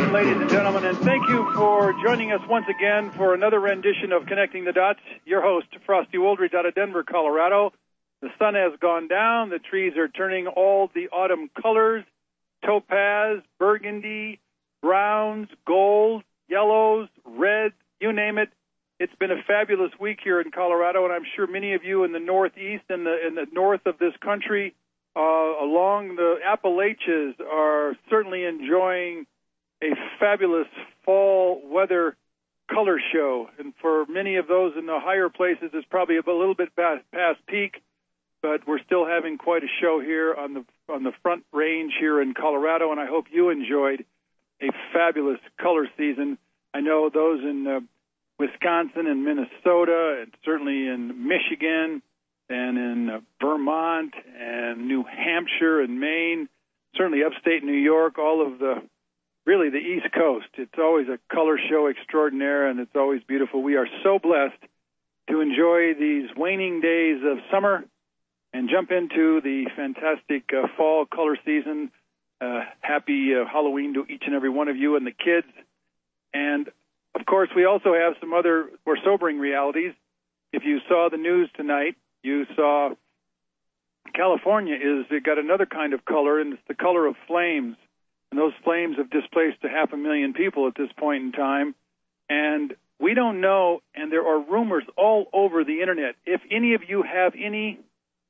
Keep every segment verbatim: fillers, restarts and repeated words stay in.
afternoon, ladies and gentlemen, and thank you for joining us once again for another rendition of Connecting the Dots. Your host, Frosty Woldridge, out of Denver, Colorado. The sun has gone down. The trees are turning all the autumn colors, topaz, burgundy, browns, gold, yellows, reds, you name it. It's been a fabulous week here in Colorado, and I'm sure many of you in the northeast and the, in the north of this country, uh, along the Appalachians, are certainly enjoying a fabulous fall weather color show. And for many of those in the higher places, it's probably a little bit past, past peak, but we're still having quite a show here on the on the Front Range here in Colorado, and I hope you enjoyed a fabulous color season. I know those in uh, Wisconsin and Minnesota, and certainly in Michigan and in uh, Vermont and New Hampshire and Maine, certainly upstate New York, all of the, really the East Coast. It's always a color show extraordinaire, and it's always beautiful. We are so blessed to enjoy these waning days of summer and jump into the fantastic uh, fall color season. Uh, happy uh, Halloween to each and every one of you and the kids. And of course, we also have some other more sobering realities. If you saw the news tonight, you saw California is it got another kind of color, and it's the color of flames. And those flames have displaced a half a million people at this point in time. And we don't know, and there are rumors all over the Internet. If any of you have any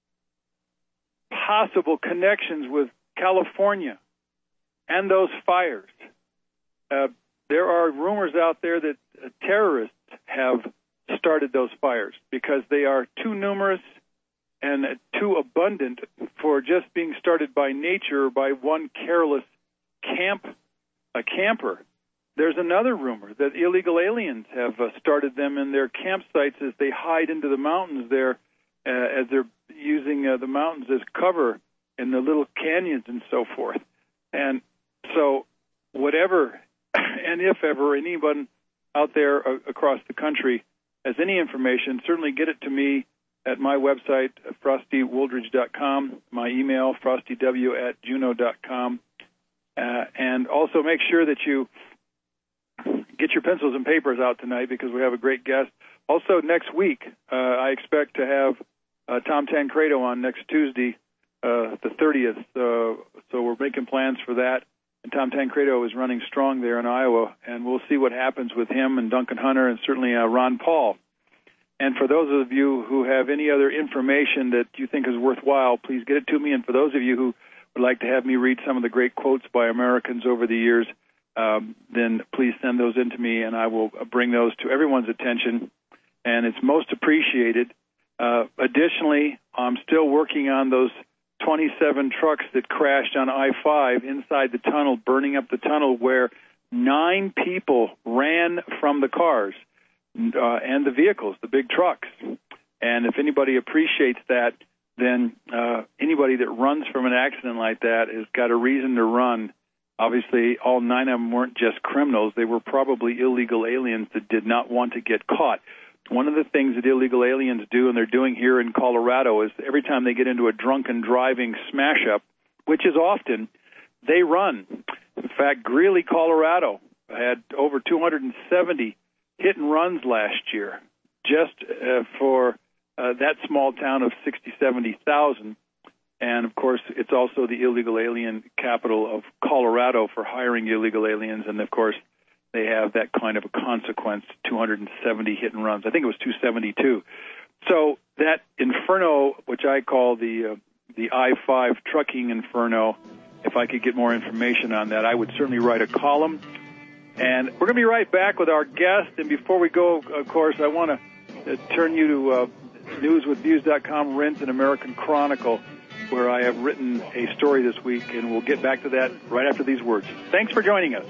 possible connections with California and those fires, uh, there are rumors out there that uh, terrorists have started those fires because they are too numerous and uh, too abundant for just being started by nature or by one careless camp, a camper. There's another rumor that illegal aliens have uh, started them in their campsites as they hide into the mountains there, uh, as they're using uh, the mountains as cover in the little canyons and so forth. And so whatever, and if ever anyone out there uh, across the country has any information, certainly get it to me at my website, frosty woldridge dot com, my email, frostyw at juno dot com. Uh, and also make sure that you get your pencils and papers out tonight because we have a great guest. Also, next week, uh, I expect to have uh, Tom Tancredo on next Tuesday, uh, the thirtieth. Uh, so we're making plans for that. And Tom Tancredo is running strong there in Iowa, and we'll see what happens with him and Duncan Hunter and certainly uh, Ron Paul. And for those of you who have any other information that you think is worthwhile, please get it to me. And for those of you who would like to have me read some of the great quotes by Americans over the years, um, then please send those in to me, and I will bring those to everyone's attention, and it's most appreciated. Uh, additionally, I'm still working on those twenty-seven trucks that crashed on I five inside the tunnel, burning up the tunnel, where nine people ran from the cars uh, and the vehicles, the big trucks. And if anybody appreciates that, then uh, anybody that runs from an accident like that has got a reason to run. Obviously, all nine of them weren't just criminals. They were probably illegal aliens that did not want to get caught. One of the things that illegal aliens do, and they're doing here in Colorado, is every time they get into a drunken driving smash-up, which is often, they run. In fact, Greeley, Colorado, had over two hundred seventy hit-and-runs last year, just uh, for uh, that small town of sixty, seventy thousand. And, of course, it's also the illegal alien capital of Colorado for hiring illegal aliens. And, of course, they have that kind of a consequence, two hundred seventy hit-and-runs. I think it was two seventy-two. So that inferno, which I call the uh, the I five trucking inferno, if I could get more information on that, I would certainly write a column. And we're going to be right back with our guest. And before we go, of course, I want to uh, turn you to uh, news with views dot com, Rent, and American Chronicle, where I have written a story this week, and we'll get back to that right after these words. Thanks for joining us.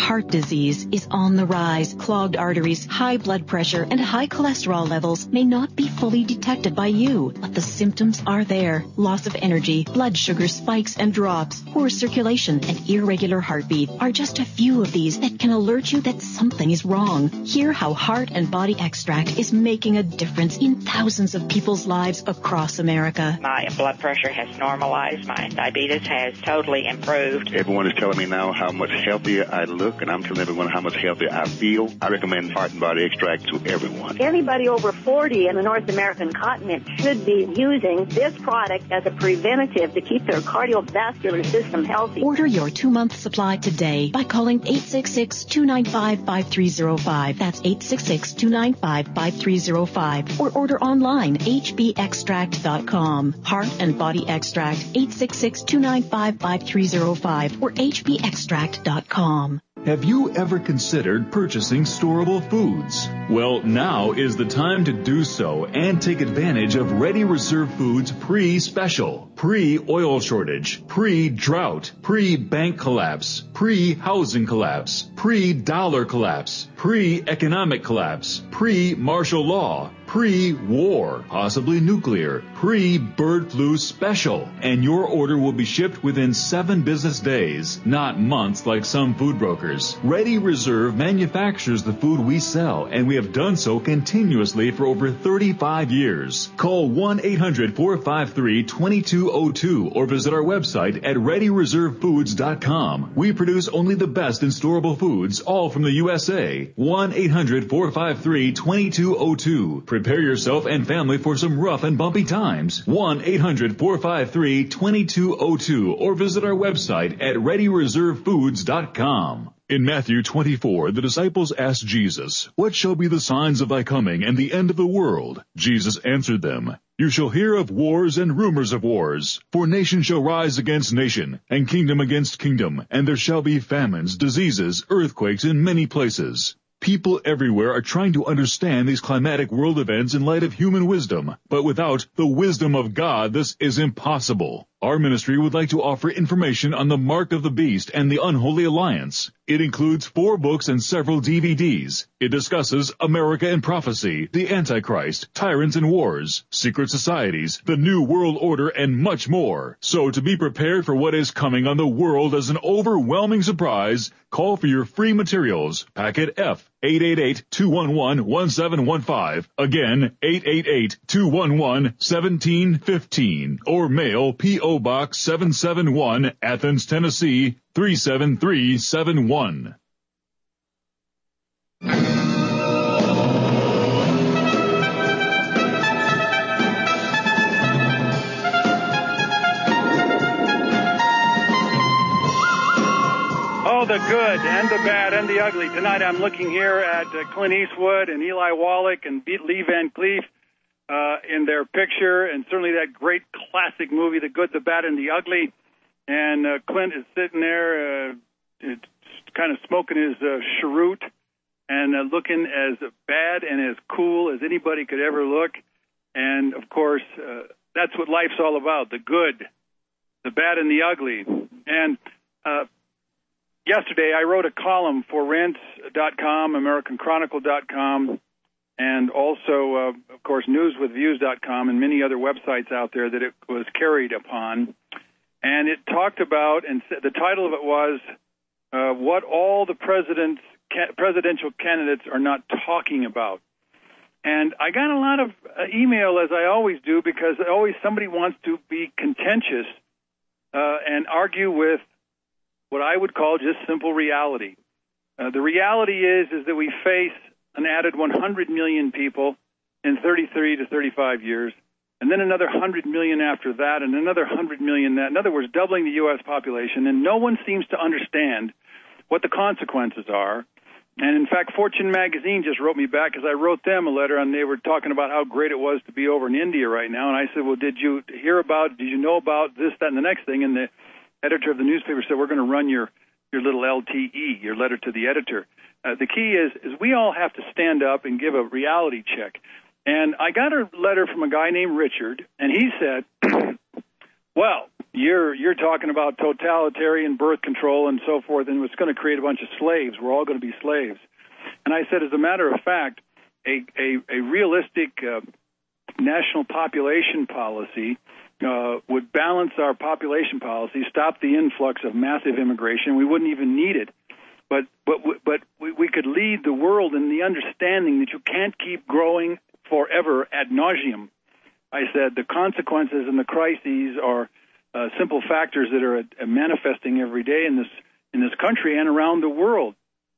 heart disease is on the rise. Clogged arteries, high blood pressure, and high cholesterol levels may not be fully detected by you, but the symptoms are there. Loss of energy, blood sugar spikes and drops, poor circulation, and irregular heartbeat are just a few of these that can alert you that something is wrong. Hear how Heart and Body Extract is making a difference in thousands of people's lives across America. My blood pressure has normalized. My diabetes has totally improved. Everyone is telling me now how much healthier I look, and I'm telling everyone how much healthier I feel. I recommend Heart and Body Extract to everyone. Anybody over forty in the North American continent should be using this product as a preventative to keep their cardiovascular system healthy. Order your two-month supply today by calling eight six six, two nine five, five three zero five. That's eight six six, two nine five, five three zero five. Or order online, h b extract dot com. Heart and Body Extract, eight six six, two nine five, five three zero five or h b extract dot com. Have you ever considered purchasing storable foods? Well, now is the time to do so and take advantage of Ready Reserve Foods pre-special, pre-oil shortage, pre-drought, pre-bank collapse, pre-housing collapse, pre-dollar collapse, pre-economic collapse, pre-martial law, pre-war, possibly nuclear, pre-bird flu special. And your order will be shipped within seven business days, not months like some food brokers. Ready Reserve manufactures the food we sell, and we have done so continuously for over thirty-five years. Call one eight hundred, four five three, two two zero two or visit our website at ready reserve foods dot com. We produce only the best in storable foods, all from the U S A. one eight hundred, four five three, two two zero two. Prepare yourself and family for some rough and bumpy times. one eight hundred, four five three, two two zero two or visit our website at ready reserve foods dot com. In Matthew twenty-four, the disciples asked Jesus, "What shall be the signs of thy coming and the end of the world?" Jesus answered them, "You shall hear of wars and rumors of wars. For nation shall rise against nation, and kingdom against kingdom, and there shall be famines, diseases, earthquakes in many places." People everywhere are trying to understand these climatic world events in light of human wisdom, but without the wisdom of God, this is impossible. Our ministry would like to offer information on the Mark of the Beast and the Unholy Alliance. It includes four books and several D V Ds. It discusses America and prophecy, the Antichrist, tyrants and wars, secret societies, the New World Order, and much more. So to be prepared for what is coming on the world as an overwhelming surprise, call for your free materials. Packet F, eight eight eight, two one one, one seven one five. Again, eight eight eight, two one one, one seven one five. Or mail P O Box seven seven one, Athens, Tennessee, three seven three seven one. Oh, the good and the bad and the ugly. Tonight I'm looking here at uh, Clint Eastwood and Eli Wallach and Lee Van Cleef uh, in their picture, and certainly that great classic movie, The Good, the Bad, and the Ugly. And uh, Clint is sitting there uh, kind of smoking his uh, cheroot and uh, looking as bad and as cool as anybody could ever look. And, of course, uh, that's what life's all about, the good, the bad, and the ugly. And uh, yesterday I wrote a column for rents dot com, American Chronicle dot com, and also, uh, of course, news with views dot com and many other websites out there that it was carried upon. And it talked about, and the title of it was, uh, what all the president's, ca- presidential candidates are not talking about. And I got a lot of uh, email, as I always do, because always somebody wants to be contentious uh, and argue with what I would call just simple reality. Uh, the reality is is that we face an added one hundred million people in thirty-three to thirty-five years, and then another one hundred million after that, and another one hundred million that. In other words, doubling the U S population, and no one seems to understand what the consequences are. And, in fact, Fortune magazine just wrote me back because I wrote them a letter, and they were talking about how great it was to be over in India right now. And I said, well, did you hear about, did you know about this, that, and the next thing? And the editor of the newspaper said, we're going to run your, your little L T E, your letter to the editor. Uh, the key is, is we all have to stand up and give a reality check. And I got a letter from a guy named Richard, and he said, well, you're you're talking about totalitarian birth control and so forth, and it's going to create a bunch of slaves. We're all going to be slaves. And I said, as a matter of fact, a, a, a realistic uh, national population policy uh, would balance our population policy, stop the influx of massive immigration. We wouldn't even need it. But but but we, we could lead the world in the understanding that you can't keep growing forever ad nauseum. I said the consequences and the crises are uh, simple factors that are uh, manifesting every day in this in this country and around the world.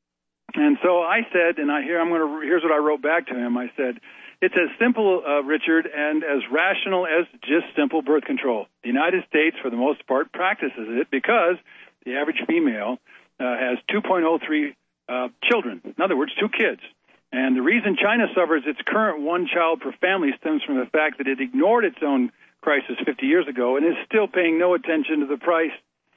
And so I said, and I here I'm going to here's what I wrote back to him. I said, it's as simple, uh, Richard, and as rational as just simple birth control. The United States, for the most part, practices it because the average female uh, has two point oh three uh, children. In other words, two kids. And the reason China suffers its current one child per family stems from the fact that it ignored its own crisis fifty years ago and is still paying no attention to the price.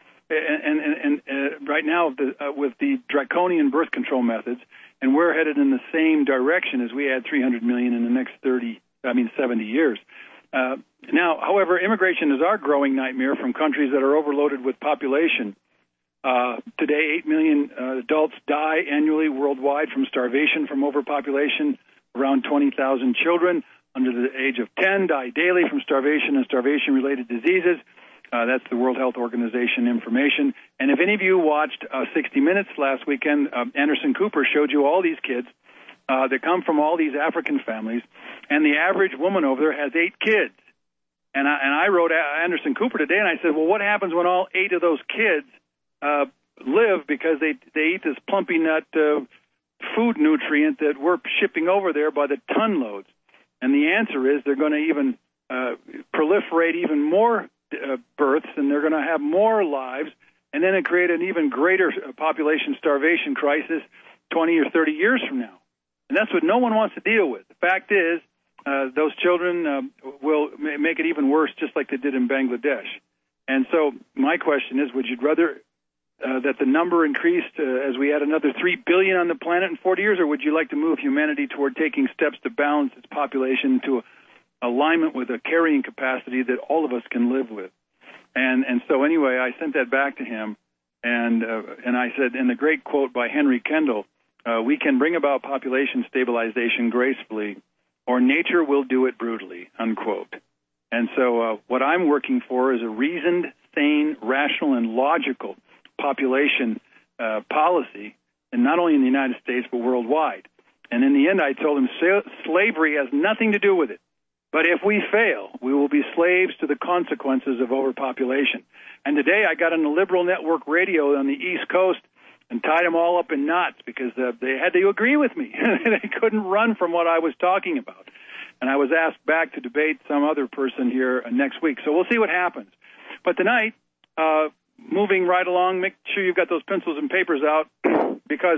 And, and, and uh, right now, the, uh, with the draconian birth control methods, and we're headed in the same direction as we add three hundred million in the next thirty, I mean seventy years. Uh, now, however, immigration is our growing nightmare from countries that are overloaded with population. Uh, today, eight million uh, adults die annually worldwide from starvation from overpopulation. Around twenty thousand children under the age of ten die daily from starvation and starvation-related diseases. Uh, that's the World Health Organization information. And if any of you watched uh, sixty minutes last weekend, uh, Anderson Cooper showed you all these kids uh, that come from all these African families, and the average woman over there has eight kids. And I, and I wrote Anderson Cooper today, and I said, well, what happens when all eight of those kids uh, live because they they eat this plumpy nut uh, food nutrient that we're shipping over there by the ton loads? And the answer is they're going to even uh, proliferate even more Uh, births, and they're going to have more lives, and then it create an even greater population starvation crisis twenty or thirty years from now. And that's what no one wants to deal with. The fact is, uh, those children uh, will ma- make it even worse, just like they did in Bangladesh. And so my question is, would you rather uh, that the number increased uh, as we add another three billion on the planet in forty years, or would you like to move humanity toward taking steps to balance its population to a alignment with a carrying capacity that all of us can live with? And and so anyway, I sent that back to him, and uh, and I said, in the great quote by Henry Kendall, uh, we can bring about population stabilization gracefully, or nature will do it brutally, unquote. And so uh, what I'm working for is a reasoned, sane, rational, and logical population uh, policy, and not only in the United States, but worldwide. And in the end, I told him slavery has nothing to do with it. But if we fail, we will be slaves to the consequences of overpopulation. And today I got on the liberal network radio on the East Coast and tied them all up in knots because uh, they had to agree with me. They couldn't run from what I was talking about. And I was asked back to debate some other person here uh, next week. So we'll see what happens. But tonight, uh, moving right along, make sure you've got those pencils and papers out because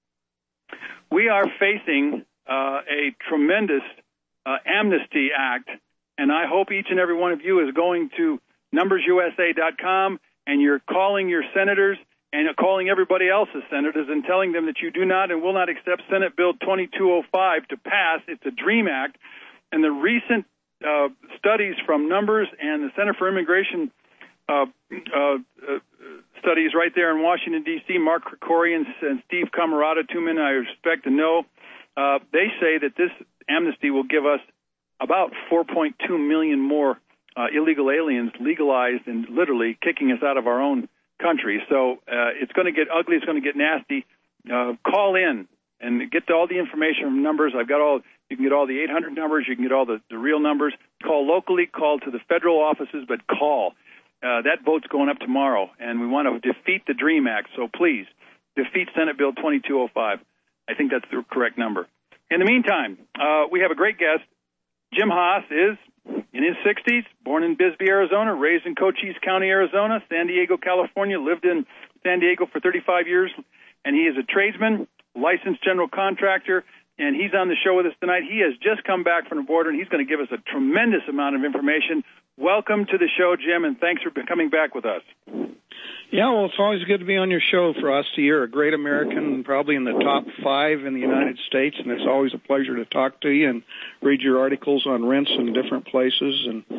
we are facing uh, a tremendous Uh, Amnesty Act, and I hope each and every one of you is going to numbers U S A dot com and you're calling your senators and calling everybody else's senators and telling them that you do not and will not accept Senate Bill twenty-two oh five to pass. It's a DREAM Act, and the recent uh, studies from Numbers and the Center for Immigration uh, uh, uh, studies right there in Washington, D C, Mark Krikorian and Steve Camarada, two men I respect and know, uh, they say that this amnesty will give us about four point two million more uh, illegal aliens legalized and literally kicking us out of our own country. So uh, it's going to get ugly. It's going to get nasty. Uh, call in and get all the information from Numbers. I've got all. You can get all the eight hundred numbers. You can get all the, the real numbers. Call locally. Call to the federal offices, but call. Uh, that vote's going up tomorrow, and we want to defeat the DREAM Act. So please defeat Senate Bill twenty-two oh five. I think that's the correct number. In the meantime, uh, we have a great guest. Jim Haas is in his sixties, born in Bisbee, Arizona, raised in Cochise County, Arizona, San Diego, California, lived in San Diego for thirty-five years, and he is a tradesman, licensed general contractor, and he's on the show with us tonight. He has just come back from the border, and he's going to give us a tremendous amount of information. Welcome to the show, Jim, and thanks for coming back with us. Yeah, well, it's always good to be on your show for us. You're a great American, probably in the top five in the United States, and it's always a pleasure to talk to you and read your articles on rents in different places. And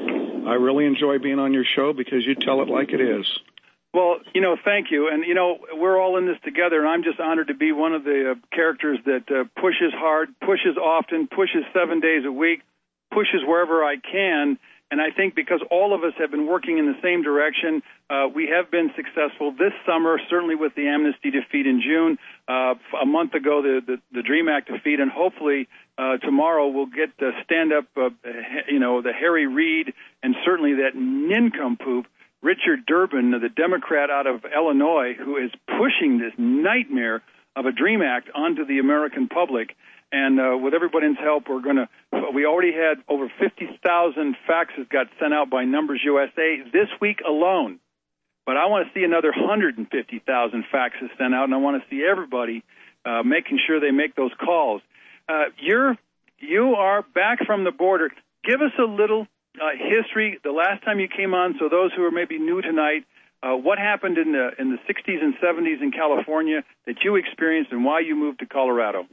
I really enjoy being on your show because you tell it like it is. Well, you know, thank you. And, you know, we're all in this together, and I'm just honored to be one of the uh, characters that uh, pushes hard, pushes often, pushes seven days a week, pushes wherever I can. And I think because all of us have been working in the same direction, uh, we have been successful this summer, certainly with the amnesty defeat in June, uh, a month ago the, the, the DREAM Act defeat, and hopefully uh, tomorrow we'll get the stand-up, uh, you know, the Harry Reid, and certainly that nincompoop, Richard Durbin, the Democrat out of Illinois, who is pushing this nightmare of a DREAM Act onto the American public. And uh, with everybody's help, we're going to, we already had over fifty thousand faxes got sent out by Numbers U S A this week alone. But I want to see another one hundred fifty thousand faxes sent out, and I want to see everybody uh, making sure they make those calls. Uh, you're, you are back from the border. Give us a little uh, history. The last time you came on, so those who are maybe new tonight, uh, what happened in the in the sixties and seventies in California that you experienced, and why you moved to Colorado?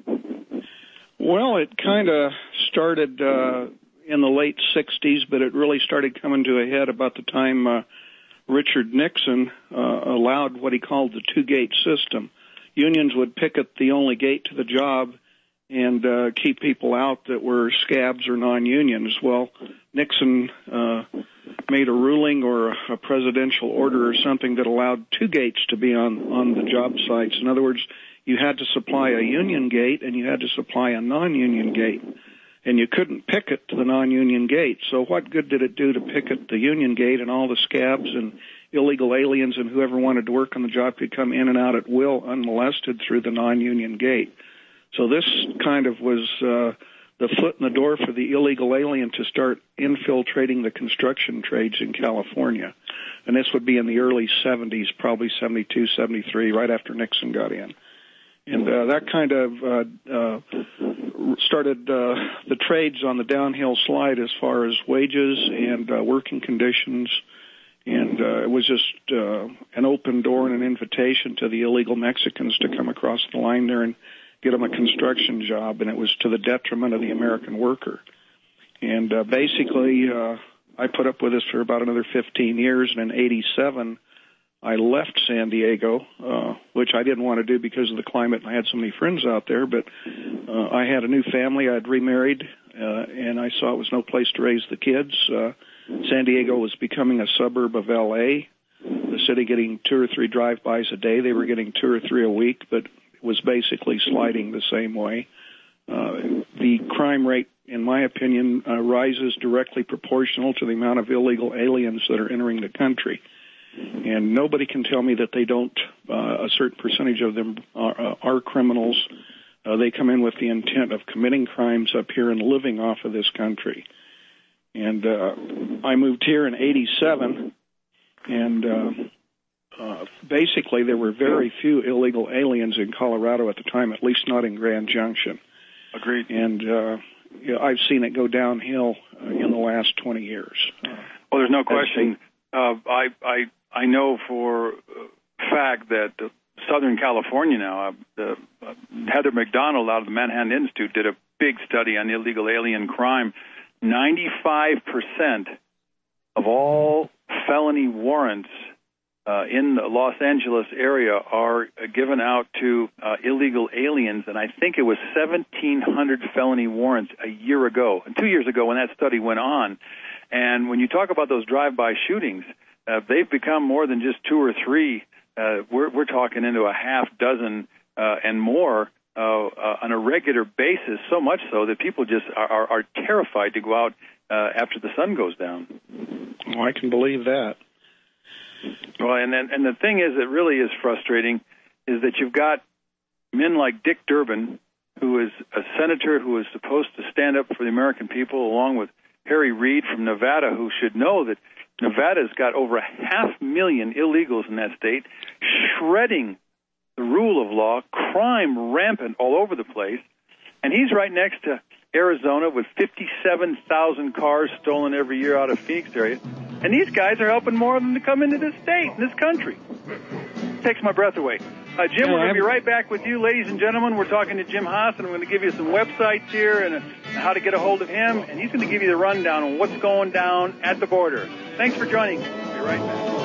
Well, it kind of started uh, in the late sixties, but it really started coming to a head about the time uh, Richard Nixon uh, allowed what he called the two-gate system. Unions would picket the only gate to the job and uh, keep people out that were scabs or non-unions. Well, Nixon uh, made a ruling or a presidential order or something that allowed two gates to be on, on the job sites. In other words, you had to supply a union gate and you had to supply a non-union gate, and you couldn't picket to the non-union gate. So what good did it do to picket the union gate, and all the scabs and illegal aliens and whoever wanted to work on the job could come in and out at will unmolested through the non-union gate? So this kind of was uh, the foot in the door for the illegal alien to start infiltrating the construction trades in California. And this would be in the early seventies, probably seventy-two, seventy-three, right after Nixon got in. And uh, that kind of uh, uh, started uh, the trades on the downhill slide as far as wages and uh, working conditions. And uh, it was just uh, an open door and an invitation to the illegal Mexicans to come across the line there and get them a construction job. And it was to the detriment of the American worker. And uh, basically, uh, I put up with this for about another fifteen years. And in eighty-seven, I left San Diego, uh, which I didn't want to do because of the climate, and I had so many friends out there. But uh, I had a new family. I had remarried, uh, and I saw it was no place to raise the kids. Uh, San Diego was becoming a suburb of L A, the city getting two or three drive-bys a day. They were getting two or three a week, but it was basically sliding the same way. Uh, the crime rate, in my opinion, uh, rises directly proportional to the amount of illegal aliens that are entering the country. And nobody can tell me that they don't, uh, a certain percentage of them are, uh, are criminals. Uh, they come in with the intent of committing crimes up here and living off of this country. And uh, I moved here in eighty-seven, and uh, uh, basically there were very few illegal aliens in Colorado at the time, at least not in Grand Junction. Agreed. And uh, you know, I've seen it go downhill uh, in the last twenty years. Uh, well, there's no question. Uh, I, I I know for a fact that uh, Southern California now, uh, the, uh, Heather McDonald out of the Manhattan Institute did a big study on illegal alien crime. ninety-five percent of all felony warrants uh, in the Los Angeles area are uh, given out to uh, illegal aliens, and I think it was seventeen hundred felony warrants a year ago, two years ago when that study went on. And when you talk about those drive-by shootings, uh, they've become more than just two or three. Uh, we're, we're talking into a half dozen uh, and more uh, uh, on a regular basis, so much so that people just are, are, are terrified to go out uh, after the sun goes down. Oh, I can believe that. Well, and, and and the thing is that really is frustrating is that you've got men like Dick Durbin, who is a senator who is supposed to stand up for the American people, along with Harry Reid from Nevada, who should know that Nevada's got over a half million illegals in that state, shredding the rule of law, crime rampant all over the place. And he's right next to Arizona with fifty-seven thousand cars stolen every year out of Phoenix area. And these guys are helping more of them to come into this state, this country. It takes my breath away. Uh, Jim, we're going to be right back with you, ladies and gentlemen. We're talking to Jim Haas, and I'm going to give you some websites here and a how to get a hold of him, and he's going to give you the rundown on what's going down at the border. Thanks for joining. We'll be right back.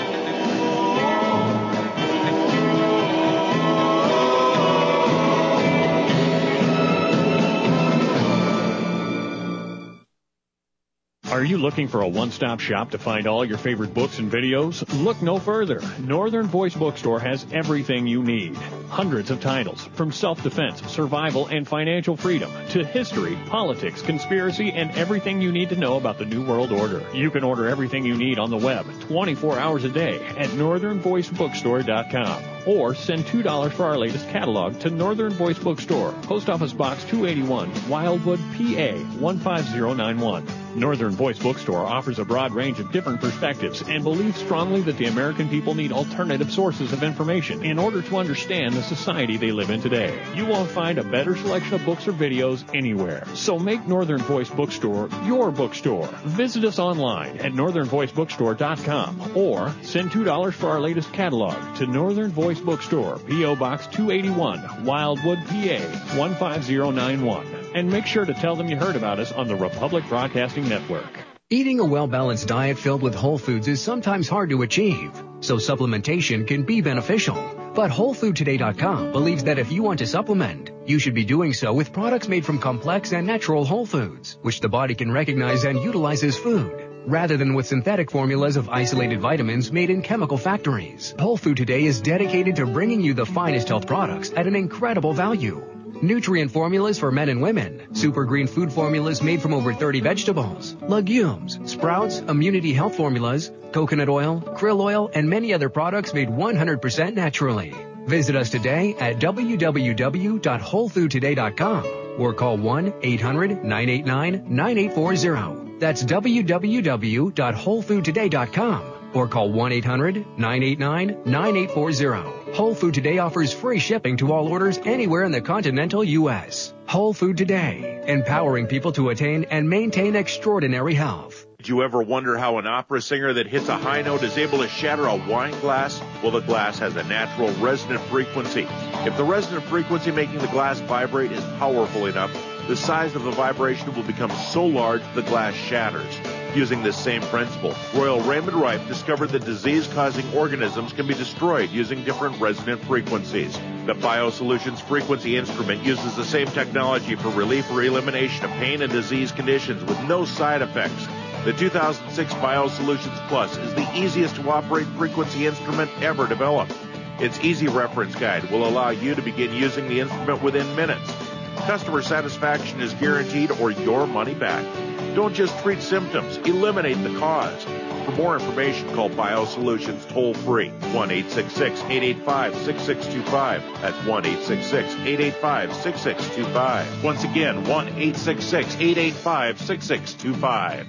Are you looking for a one-stop shop to find all your favorite books and videos? Look no further. Northern Voice Bookstore has everything you need. Hundreds of titles, from self-defense, survival, and financial freedom, to history, politics, conspiracy, and everything you need to know about the New World Order. You can order everything you need on the web, twenty-four hours a day, at northern voice bookstore dot com. Or send two dollars for our latest catalog to Northern Voice Bookstore, Post Office Box two eighty-one, Wildwood, P A one five zero nine one. Northern Voice Bookstore offers a broad range of different perspectives and believes strongly that the American people need alternative sources of information in order to understand the society they live in today. You won't find a better selection of books or videos anywhere. So make Northern Voice Bookstore your bookstore. Visit us online at northern voice bookstore dot com or send two dollars for our latest catalog to Northern Voice Bookstore, P O Box two eighty-one, Wildwood, P A one five zero nine one. And make sure to tell them you heard about us on the Republic Broadcasting Network. Eating a well-balanced diet filled with whole foods is sometimes hard to achieve, so supplementation can be beneficial. But whole food today dot com believes that if you want to supplement, you should be doing so with products made from complex and natural whole foods, which the body can recognize and utilize as food, rather than with synthetic formulas of isolated vitamins made in chemical factories. Whole Food Today is dedicated to bringing you the finest health products at an incredible value. Nutrient formulas for men and women, super green food formulas made from over thirty vegetables, legumes, sprouts, immunity health formulas, coconut oil, krill oil, and many other products made one hundred percent naturally. Visit us today at w w w dot whole food today dot com or call one eight hundred nine eight nine nine eight four zero. That's w w w dot whole food today dot com or call one eight hundred nine eight nine nine eight four zero. Whole Food Today offers free shipping to all orders anywhere in the continental U S. Whole Food Today, empowering people to attain and maintain extraordinary health. Did you ever wonder how an opera singer that hits a high note is able to shatter a wine glass? Well, the glass has a natural resonant frequency. If the resonant frequency making the glass vibrate is powerful enough, the size of the vibration will become so large the glass shatters. Using this same principle, Royal Raymond Rife discovered that disease-causing organisms can be destroyed using different resonant frequencies. The BioSolutions frequency instrument uses the same technology for relief or elimination of pain and disease conditions with no side effects. The two thousand six BioSolutions Plus is the easiest to operate frequency instrument ever developed. Its easy reference guide will allow you to begin using the instrument within minutes. Customer satisfaction is guaranteed or your money back. Don't just treat symptoms, eliminate the cause. For more information, call BioSolutions toll-free, one eight six six, eight eight five, six six two five. That's one eight six six, eight eight five, six six two five. Once again, one eight six six, eight eight five, six six two five.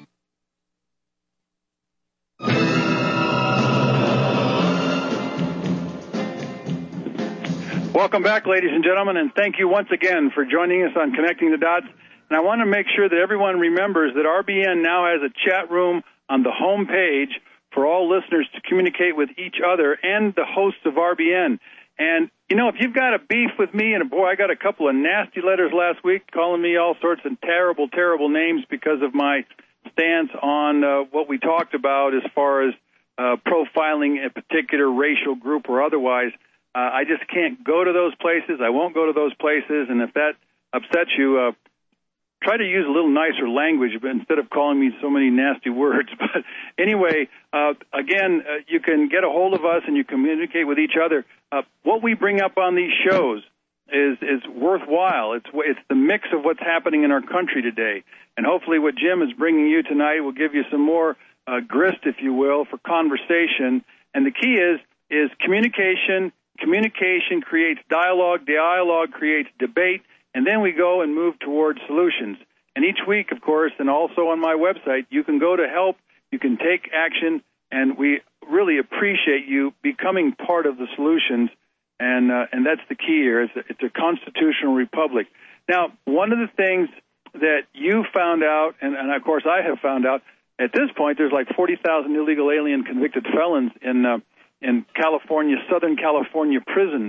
Welcome back, ladies and gentlemen, and thank you once again for joining us on Connecting the Dots. And I want to make sure that everyone remembers that R B N now has a chat room on the home page for all listeners to communicate with each other and the hosts of R B N. And, you know, if you've got a beef with me, and boy, I got a couple of nasty letters last week calling me all sorts of terrible, terrible names because of my stance on uh, what we talked about as far as uh, profiling a particular racial group or otherwise. Uh, I just can't go to those places. I won't go to those places. And if that upsets you, uh, try to use a little nicer language instead of calling me so many nasty words. But anyway, uh, again, uh, you can get a hold of us and you communicate with each other. Uh, what we bring up on these shows is is worthwhile. It's it's the mix of what's happening in our country today. And hopefully what Jim is bringing you tonight will give you some more uh, grist, if you will, for conversation. And the key is is communication. Communication creates dialogue. Dialogue creates debate. And then we go and move towards solutions. And each week, of course, and also on my website, you can go to help, you can take action, and we really appreciate you becoming part of the solutions. And uh, and that's the key here. It's a, it's a constitutional republic. Now, one of the things that you found out, and, and of course I have found out, at this point there's like forty thousand illegal alien convicted felons in uh, in California, Southern California prisons.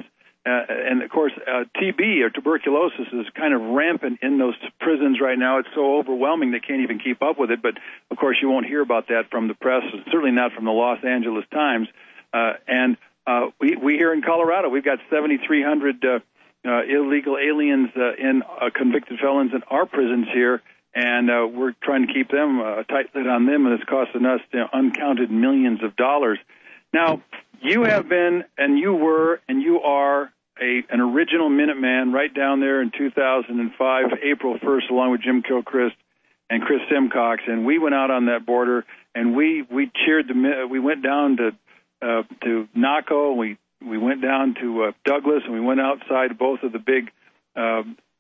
Uh, and, of course, uh, T B, or tuberculosis, is kind of rampant in those prisons right now. It's so overwhelming they can't even keep up with it. But, of course, you won't hear about that from the press, certainly not from the Los Angeles Times. Uh, and uh, we, we here in Colorado, we've got seventy-three hundred uh, uh, illegal aliens uh, in uh, convicted felons in our prisons here, and uh, we're trying to keep them, uh, a tight lid on them, and it's costing us, you know, uncounted millions of dollars. Now, you have been, and you were, and you are a, an original Minuteman right down there in two thousand five, April first, along with Jim Kilchrist and Chris Simcox, and we went out on that border, and we, we cheered the, we went down to uh, to Naco, we we went down to uh, Douglas, and we went outside both of the big uh,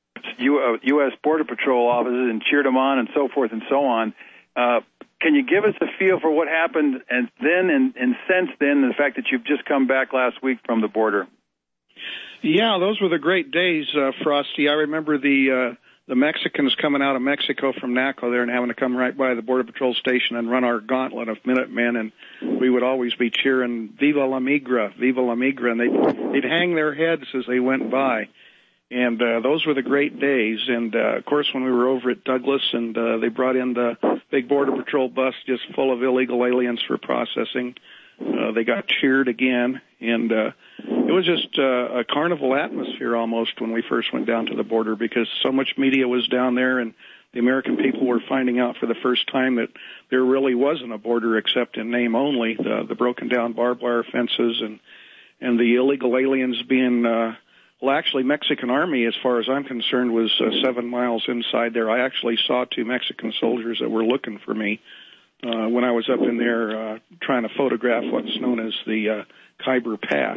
U S Border Patrol offices and cheered them on, and so forth and so on. Uh, Can you give us a feel for what happened and then and, and since then, the fact that you've just come back last week from the border? Yeah, those were the great days, uh, Frosty. I remember the uh, the Mexicans coming out of Mexico from Naco there and having to come right by the Border Patrol station and run our gauntlet of Minutemen, and we would always be cheering, Viva la Migra, Viva la Migra, and they'd, they'd hang their heads as they went by. And uh, those were the great days. And, uh, of course, when we were over at Douglas and uh, they brought in the big Border Patrol bus just full of illegal aliens for processing, uh, they got cheered again. And uh, it was just uh, a carnival atmosphere almost when we first went down to the border, because so much media was down there, and the American people were finding out for the first time that there really wasn't a border except in name only, the, the broken-down barbed wire fences and, and the illegal aliens being... Uh, Well, actually, Mexican Army, as far as I'm concerned, was uh, seven miles inside there. I actually saw two Mexican soldiers that were looking for me uh, when I was up in there uh, trying to photograph what's known as the uh, Khyber Pass.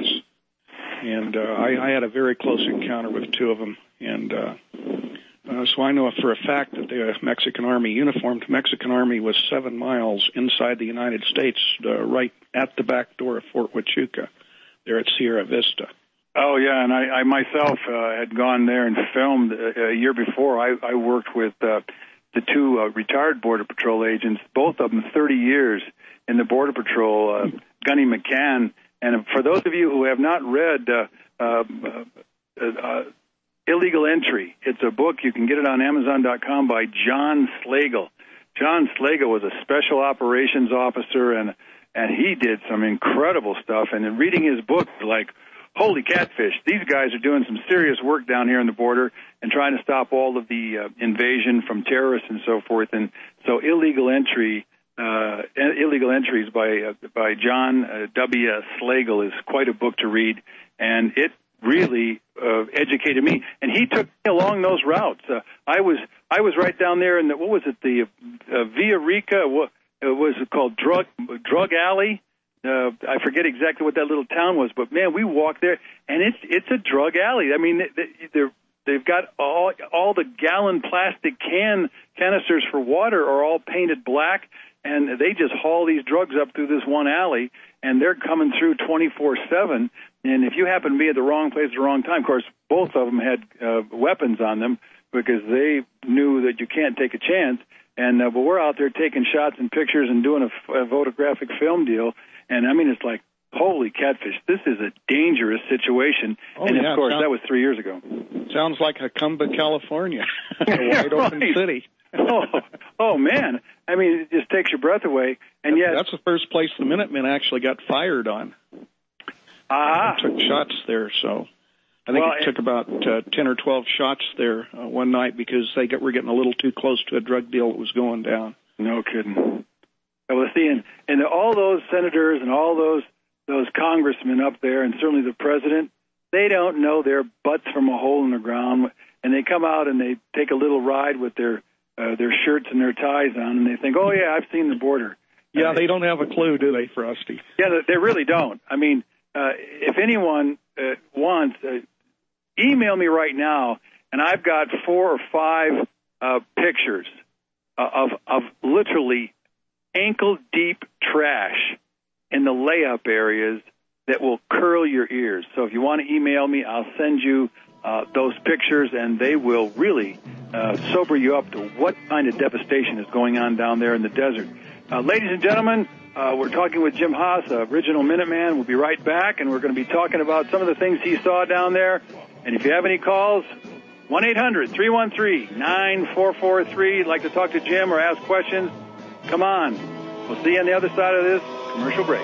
And uh, I, I had a very close encounter with two of them. And uh, uh, so I know for a fact that the Mexican Army, uniformed Mexican Army, was seven miles inside the United States, uh, right at the back door of Fort Huachuca, there at Sierra Vista. Oh, yeah, and I, I myself uh, had gone there and filmed a, a year before. I, I worked with uh, the two uh, retired Border Patrol agents, both of them thirty years in the Border Patrol, uh, Gunny McCann. And for those of you who have not read uh, uh, uh, uh, Illegal Entry, it's a book. You can get it on Amazon dot com by John Slagle. John Slagle was a special operations officer, and, and he did some incredible stuff. And in reading his book, like, holy catfish, these guys are doing some serious work down here on the border and trying to stop all of the uh, invasion from terrorists and so forth. And so Illegal Entry, uh, Illegal Entries by uh, by John uh, W. Slagle is quite a book to read, and it really uh, educated me. And he took me along those routes. Uh, I was I was right down there in the, what was it, the uh, Villa Rica, what uh, was it called, Drug Drug Alley? Uh, I forget exactly what that little town was, but man, we walked there, and it's it's a drug alley. I mean, they, they're they've got all all the gallon plastic can canisters for water are all painted black, and they just haul these drugs up through this one alley, and they're coming through twenty-four seven. And if you happen to be at the wrong place at the wrong time, of course, both of them had uh, weapons on them because they knew that you can't take a chance. And uh, but we're out there taking shots and pictures and doing a, a photographic film deal. And, I mean, it's like, holy catfish, this is a dangerous situation. Oh, and, yeah, of course, sounds, that was three years ago. Sounds like Jacumba, California, a wide open right. city. oh, oh, man. I mean, it just takes your breath away. And yet, that's the first place the Minutemen actually got fired on. Ah. Uh, took shots there, so I think well, it took about uh, ten or twelve shots there uh, one night because they got, were getting a little too close to a drug deal that was going down. No kidding. Well, see, and, and all those senators and all those those congressmen up there, and certainly the president, they don't know their butts from a hole in the ground, and they come out and they take a little ride with their uh, their shirts and their ties on, and they think, oh, yeah, I've seen the border. Yeah, they don't have a clue, do they, Frosty? Yeah, they really don't. I mean, uh, if anyone uh, wants, uh, email me right now, and I've got four or five uh, pictures uh, of of literally ankle-deep trash in the layup areas that will curl your ears. So if you want to email me, I'll send you uh, those pictures, and they will really uh, sober you up to what kind of devastation is going on down there in the desert. Uh, ladies and gentlemen, Uh, we're talking with Jim Haas, uh, original Minuteman. We'll be right back, and we're going to be talking about some of the things he saw down there. And if you have any calls, one eight hundred three one three nine four four three. Like to talk to Jim or ask questions, come on. We'll see you on the other side of this commercial break.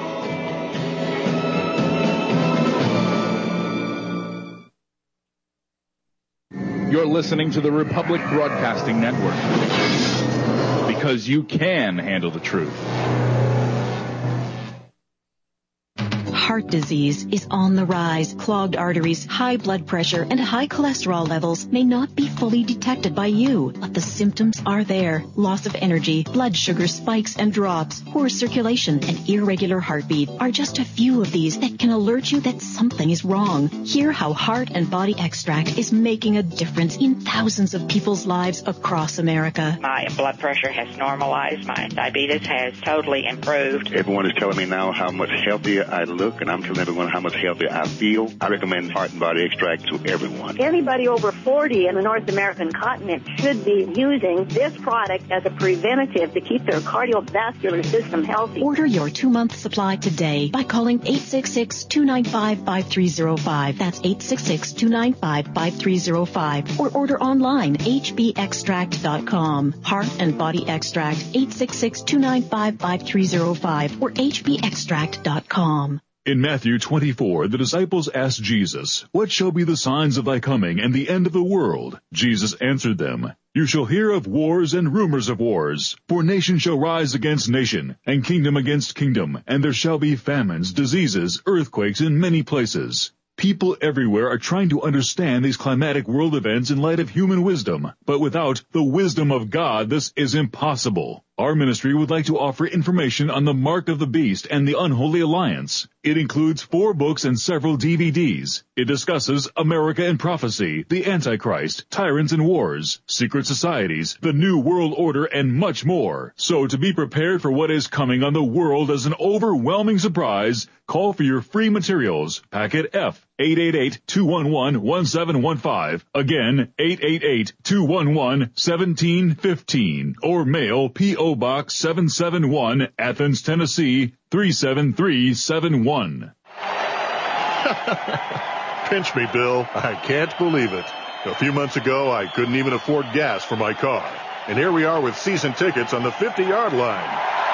You're listening to the Republic Broadcasting Network, because you can handle the truth. Heart disease is on the rise. Clogged arteries, high blood pressure, and high cholesterol levels may not be fully detected by you, but the symptoms are there. Loss of energy, blood sugar spikes and drops, poor circulation, and irregular heartbeat are just a few of these that can alert you that something is wrong. Hear how Heart and Body Extract is making a difference in thousands of people's lives across America. My blood pressure has normalized. My diabetes has totally improved. Everyone is telling me now how much healthier I look, and I'm telling everyone how much healthier I feel. I recommend Heart and Body Extract to everyone. Anybody over forty in the North American continent should be using this product as a preventative to keep their cardiovascular system healthy. Order your two-month supply today by calling eight six six, two nine five, five three zero five. That's eight six six, two nine five, five three zero five. Or order online, h b extract dot com. Heart and Body Extract, eight six six, two nine five, five three zero five or h b extract dot com. In Matthew twenty-four, the disciples asked Jesus, "What shall be the signs of thy coming and the end of the world?" Jesus answered them, "You shall hear of wars and rumors of wars. For nation shall rise against nation, and kingdom against kingdom, and there shall be famines, diseases, earthquakes in many places." People everywhere are trying to understand these climatic world events in light of human wisdom, but without the wisdom of God, this is impossible. Our ministry would like to offer information on the Mark of the Beast and the Unholy Alliance. It includes four books and several D V Ds. It discusses America and prophecy, the Antichrist, tyrants and wars, secret societies, the New World Order, and much more. So to be prepared for what is coming on the world as an overwhelming surprise, call for your free materials. Packet F, eight eight eight, two one one, one seven one five. Again, eight eight eight, two one one, one seven one five. Or mail P O Box seven seven one, Athens, Tennessee, three seven three seven one. Pinch me, Bill. I can't believe it. A few months ago, I couldn't even afford gas for my car. And here we are with season tickets on the fifty-yard line.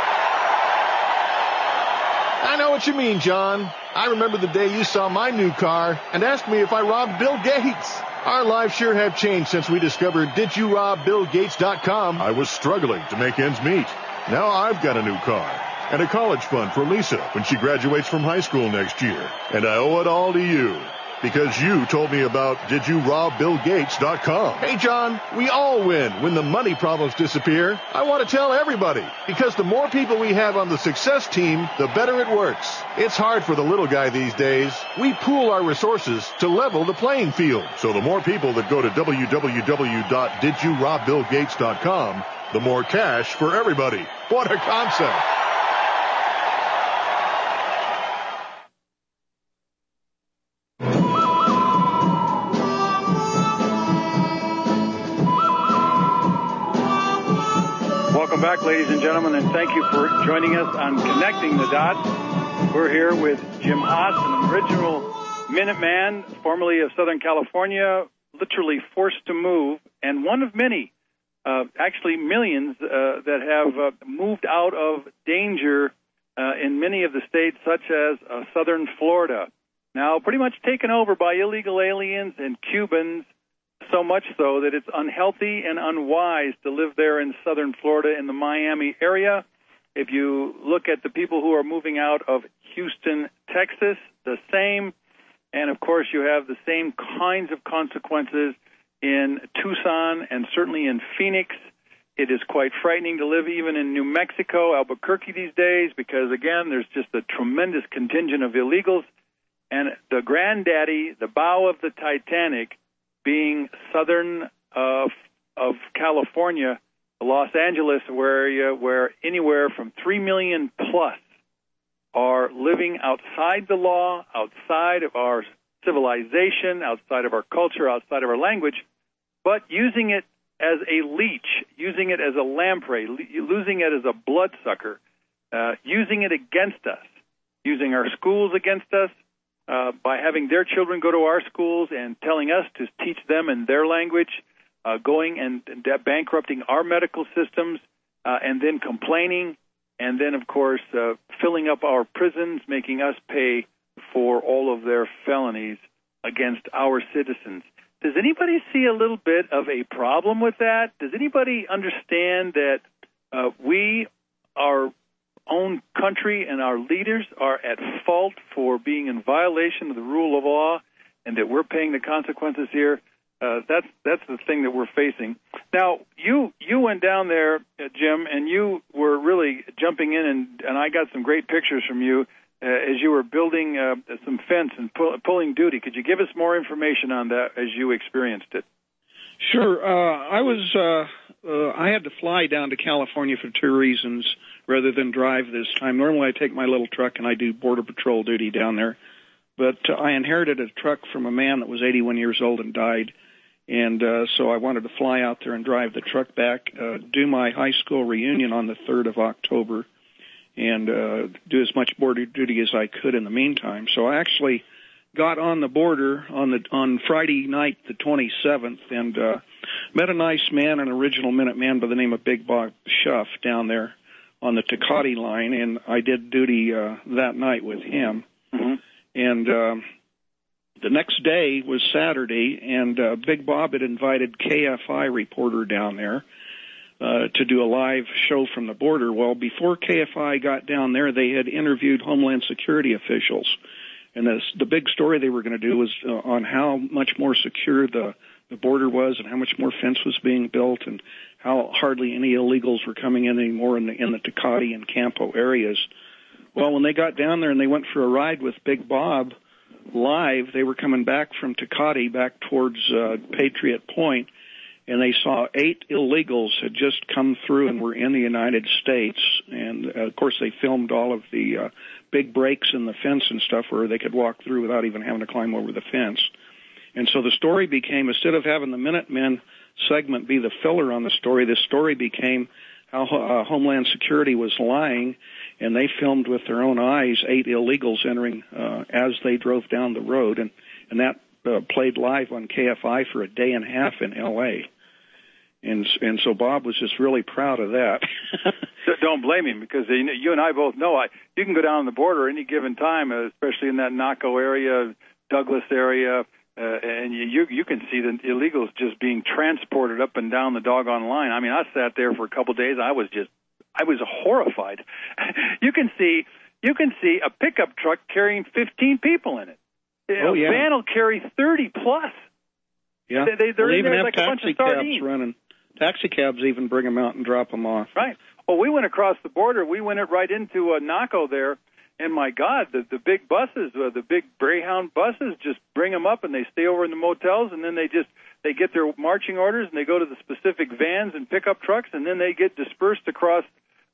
I know what you mean, John. I remember the day you saw my new car and asked me if I robbed Bill Gates. Our lives sure have changed since we discovered did you rob bill gates dot com. I was struggling to make ends meet. Now I've got a new car and a college fund for Lisa when she graduates from high school next year. And I owe it all to you because you told me about did you rob bill gates dot com. Hey, John, we all win when the money problems disappear. I want to tell everybody because the more people we have on the success team, the better it works. It's hard for the little guy these days. We pool our resources to level the playing field. So the more people that go to w w w dot did you rob bill gates dot com, the more cash for everybody. What a concept. Welcome back, ladies and gentlemen, and thank you for joining us on Connecting the Dots. We're here with Jim Haas, an original Minuteman, formerly of Southern California, literally forced to move, and one of many, uh, actually millions, uh, that have uh, moved out of danger uh, in many of the states, such as uh, southern Florida. Now pretty much taken over by illegal aliens and Cubans, so much so that it's unhealthy and unwise to live there in southern Florida in the Miami area. If you look at the people who are moving out of Houston, Texas, the same. And, of course, you have the same kinds of consequences in Tucson and certainly in Phoenix. It is quite frightening to live even in New Mexico, Albuquerque these days because, again, there's just a tremendous contingent of illegals. And the granddaddy, the bow of the Titanic, being southern of, of California, Los Angeles, where, where anywhere from three million plus are living outside the law, outside of our civilization, outside of our culture, outside of our language, but using it as a leech, using it as a lamprey, using it as a bloodsucker. uh, using it against us, using our schools against us, uh, by having their children go to our schools and telling us to teach them in their language, uh, going and, and bankrupting our medical systems, uh, and then complaining, and then, of course, uh, filling up our prisons, making us pay for all of their felonies against our citizens. Does anybody see a little bit of a problem with that? Does anybody understand that uh, we, our own country and our leaders, are at fault for being in violation of the rule of law, and that we're paying the consequences here? Uh, that's that's the thing that we're facing. Now, you you went down there, uh, Jim, and you were really jumping in, and, and I got some great pictures from you uh, as you were building uh, some fence and pull, pulling duty. Could you give us more information on that as you experienced it? Sure. Uh, I was uh, uh, I had to fly down to California for two reasons rather than drive this time. Normally, I take my little truck and I do Border Patrol duty down there, but uh, I inherited a truck from a man that was eighty-one years old and died. And uh, so I wanted to fly out there and drive the truck back, uh, do my high school reunion on the third of October, and uh, do as much border duty as I could in the meantime. So I actually got on the border on the on Friday night, the twenty-seventh, and uh, met a nice man, an original Minuteman by the name of Big Bob Schuff down there on the Tecate line, and I did duty uh, that night with him. Mm-hmm. And uh, the next day was Saturday, and uh, Big Bob had invited K F I reporter down there uh, to do a live show from the border. Well, before K F I got down there, they had interviewed Homeland Security officials, and this, the big story they were going to do was uh, on how much more secure the, the border was, and how much more fence was being built, and how hardly any illegals were coming in anymore in the, in the Tecate and Campo areas. Well, when they got down there and they went for a ride with Big Bob live, they were coming back from Tecate back towards uh, Patriot Point, and they saw eight illegals had just come through and were in the United States. And, uh, of course, they filmed all of the uh, big breaks in the fence and stuff where they could walk through without even having to climb over the fence. And so the story became, instead of having the Minutemen segment be the filler on the story, the story became how uh, Homeland Security was lying, and they filmed with their own eyes eight illegals entering uh, as they drove down the road, and, and that uh, played live on K F I for a day and a half in L A And and so Bob was just really proud of that. Don't blame him, because you and I both know I, you can go down the border any given time, especially in that Naco area, Douglas area, uh, and you you can see the illegals just being transported up and down the doggone line. I mean, I sat there for a couple of days. I was just I was horrified. You can see you can see a pickup truck carrying fifteen people in it. Oh, a yeah. van will carry thirty plus. Yeah, they, they, they're they'll in even there have like a bunch taxi of cabs sardines. running. Taxi cabs even bring them out and drop them off. Right. Well, we went across the border. We went right into uh, Naco there, and my God, the the big buses, uh, the big Greyhound buses, just bring them up and they stay over in the motels, and then they just they get their marching orders and they go to the specific vans and pickup trucks, and then they get dispersed across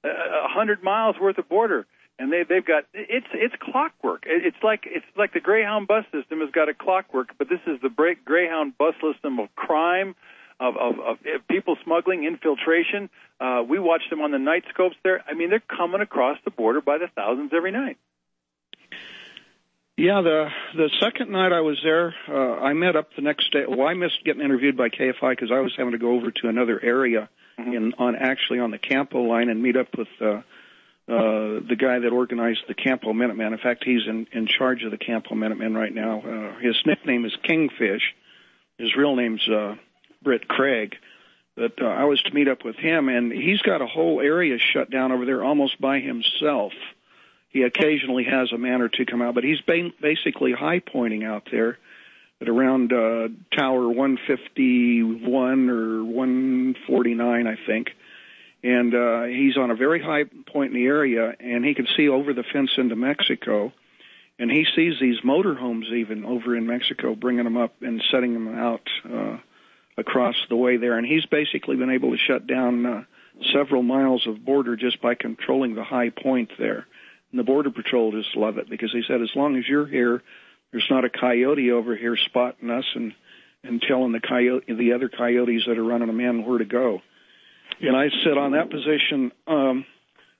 a hundred miles worth of border, and they they've got it's it's clockwork. It's like it's like the Greyhound bus system has got a clockwork, but this is the Greyhound bus system of crime, of of, of people smuggling, infiltration. Uh, we watch them on the night scopes there. I mean, they're coming across the border by the thousands every night. Yeah, the the second night I was there, uh, I met up the next day. Well, I missed getting interviewed by K F I because I was having to go over to another area. Mm-hmm. In on actually on the Campo line and meet up with uh, uh, the guy that organized the Campo Minutemen. In fact, he's in, in charge of the Campo Minutemen right now. Uh, his nickname is Kingfish. His real name's uh, Britt Craig. But uh, I was to meet up with him, and he's got a whole area shut down over there almost by himself. He occasionally has a man or two come out, but he's ba- basically high pointing out there at around uh, Tower one fifty-one or one forty-nine, I think. And uh, he's on a very high point in the area, and he can see over the fence into Mexico. And he sees these motorhomes even over in Mexico, bringing them up and setting them out uh, across the way there. And he's basically been able to shut down uh, several miles of border just by controlling the high point there. And the Border Patrol just love it, because he said, as long as you're here, there's not a coyote over here spotting us and, and telling the coyote, the other coyotes that are running them in where to go. And I sit on that position um,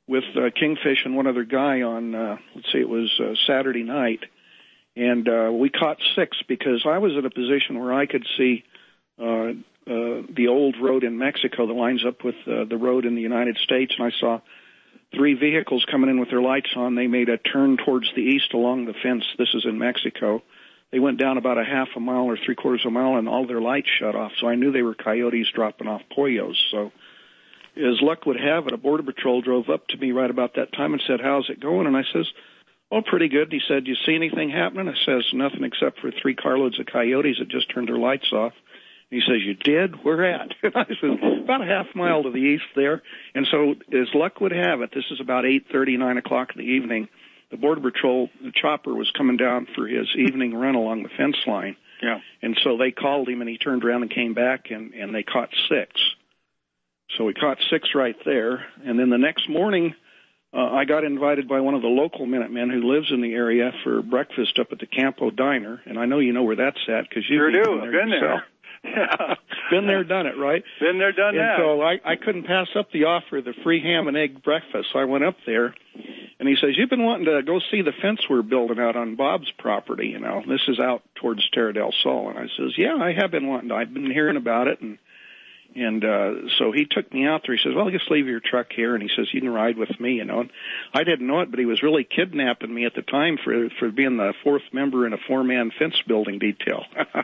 with uh, Kingfish and one other guy on, uh, let's see, it was uh, Saturday night. And uh, we caught six because I was in a position where I could see uh, uh, the old road in Mexico that lines up with uh, the road in the United States, and I saw three vehicles coming in with their lights on. They made a turn towards the east along the fence. This is in Mexico. They went down about a half a mile or three quarters of a mile, and all their lights shut off. So I knew they were coyotes dropping off pollos. So as luck would have it, a Border Patrol drove up to me right about that time and said, "How's it going?" And I says, "Oh, pretty good." He said, "Do you see anything happening?" I says, "Nothing except for three carloads of coyotes that just turned their lights off." He says, "You did? Where at?" And I said, "About a half mile to the east there." And so as luck would have it, this is about eight thirty, nine o'clock in the evening, the Border Patrol the chopper was coming down for his evening run along the fence line. Yeah. And so they called him, and he turned around and came back, and, and they caught six. So we caught six right there. And then the next morning, uh, I got invited by one of the local Minutemen who lives in the area for breakfast up at the Campo Diner. And I know you know where that's at because you've sure been do. there Been yourself. there. Yeah. Been there, done it, right? Been there, done and that. So I, I couldn't pass up the offer of the free ham and egg breakfast. So I went up there, and he says, "You've been wanting to go see the fence we're building out on Bob's property, you know. This is out towards Terra del Sol." And I says, "Yeah, I have been wanting to. I've been hearing about it." And and uh, so he took me out there. He says, "Well, just leave your truck here." And he says, "You can ride with me, you know." And I didn't know it, but he was really kidnapping me at the time for for being the fourth member in a four-man fence building detail.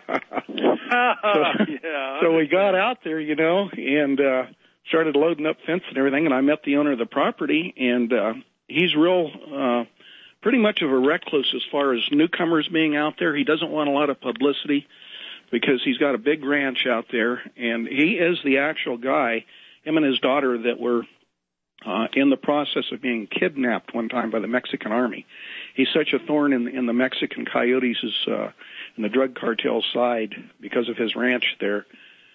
so, yeah, so we got out there, you know, and uh, started loading up fence and everything. And I met the owner of the property, and uh, he's real, uh, pretty much of a recluse as far as newcomers being out there. He doesn't want a lot of publicity, because he's got a big ranch out there, and he is the actual guy, him and his daughter, that were uh, in the process of being kidnapped one time by the Mexican army. He's such a thorn in, in the Mexican coyotes' uh, in the drug cartel side because of his ranch there,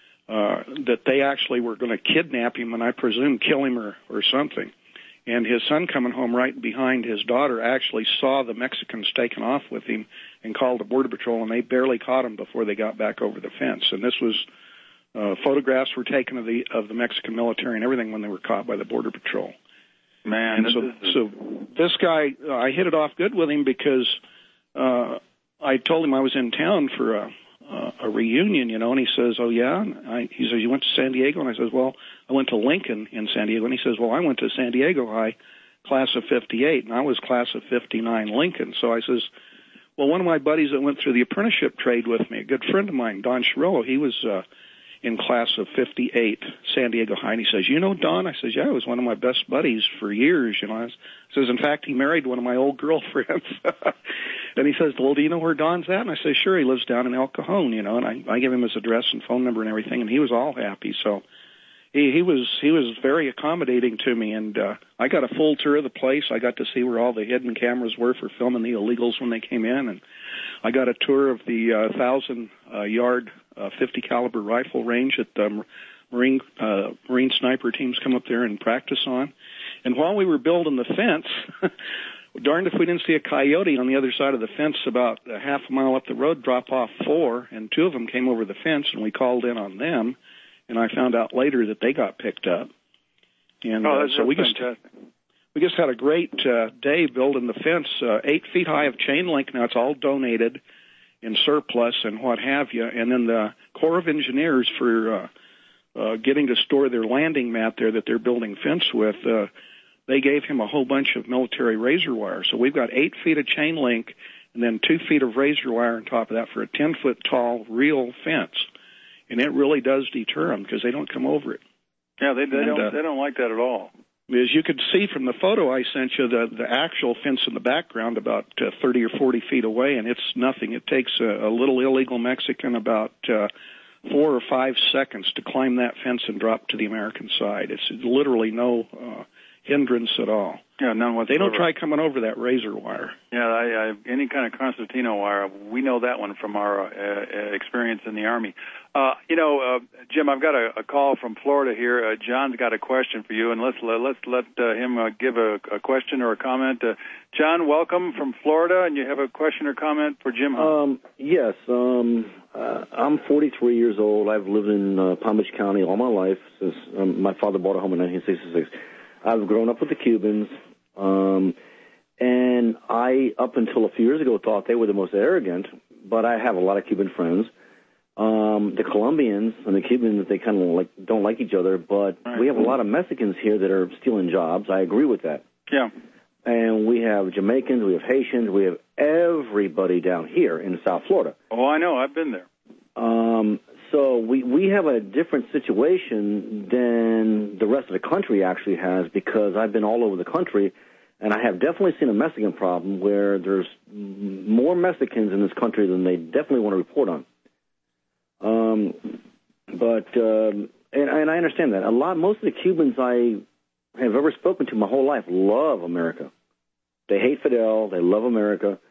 uh, that they actually were going to kidnap him and I presume kill him or, or something. And his son coming home right behind his daughter actually saw the Mexicans taking off with him and called the Border Patrol, and they barely caught him before they got back over the fence. And this was, uh, photographs were taken of the of the Mexican military and everything when they were caught by the Border Patrol. Man, and so, is... so this guy, uh, I hit it off good with him because uh, I told him I was in town for a, uh, a reunion, you know, and he says, "Oh, yeah?" And I, he says, "You went to San Diego?" And I says, "Well, I went to Lincoln in San Diego." And he says, "Well, I went to San Diego High, class of fifty-eight, and I was class of fifty-nine Lincoln." So I says, "Well, one of my buddies that went through the apprenticeship trade with me, a good friend of mine, Don Chirillo, he was uh, in class of fifty-eight, San Diego High." And he says, "You know Don?" I says, "Yeah, he was one of my best buddies for years." You know, I says, "In fact, he married one of my old girlfriends." And he says, "Well, do you know where Don's at?" And I say, "Sure, he lives down in El Cajon," you know, and I, I give him his address and phone number and everything, and he was all happy. So he, he was he was very accommodating to me, and uh, I got a full tour of the place. I got to see where all the hidden cameras were for filming the illegals when they came in, and I got a tour of the uh, thousand uh, yard uh, fifty caliber rifle range that the Marine uh, Marine sniper teams come up there and practice on. And while we were building the fence, darned if we didn't see a coyote on the other side of the fence about a half a mile up the road drop off four, and two of them came over the fence, and we called in on them. And I found out later that they got picked up. And oh, uh, that's so we fantastic. just we just had a great uh, day building the fence, uh, eight feet high of chain link. Now it's all donated in surplus and what have you. And then the Corps of Engineers for uh, uh, getting to store their landing mat there that they're building fence with, uh, they gave him a whole bunch of military razor wire. So we've got eight feet of chain link and then two feet of razor wire on top of that for a ten foot tall real fence. And it really does deter them because they don't come over it. Yeah, they, they and, don't uh, they don't like that at all. As you could see from the photo I sent you, the the actual fence in the background about uh, thirty or forty feet away, and it's nothing. It takes a, a little illegal Mexican about uh, four or five seconds to climb that fence and drop to the American side. It's literally no uh, hindrance at all. Yeah, none whatsoever. They don't try coming over that razor wire. Yeah, I, I, any kind of Constantino wire, we know that one from our uh, experience in the Army. Uh, you know, uh, Jim, I've got a, a call from Florida here. Uh, John's got a question for you, and let's let's let uh, him uh, give a, a question or a comment. Uh, John, welcome from Florida, and you have a question or comment for Jim Hunt. Um, yes, um, uh, I'm forty-three years old. I've lived in uh, Palm Beach County all my life since um, my father bought a home in nineteen sixty-six. I've grown up with the Cubans, um, and I, up until a few years ago, thought they were the most arrogant, but I have a lot of Cuban friends. Um, the Colombians and the Cubans, they kind of like don't like each other, but right. we have a lot of Mexicans here that are stealing jobs. I agree with that. Yeah. And we have Jamaicans, we have Haitians, we have everybody down here in South Florida. Oh, I know. I've been there. Um, so we, we have a different situation than the rest of the country actually has, because I've been all over the country, and I have definitely seen a Mexican problem where there's more Mexicans in this country than they definitely want to report on. Um, but, um, and, and I understand that. A lot, most of the Cubans I have ever spoken to my whole life love America. They hate Fidel. They love America.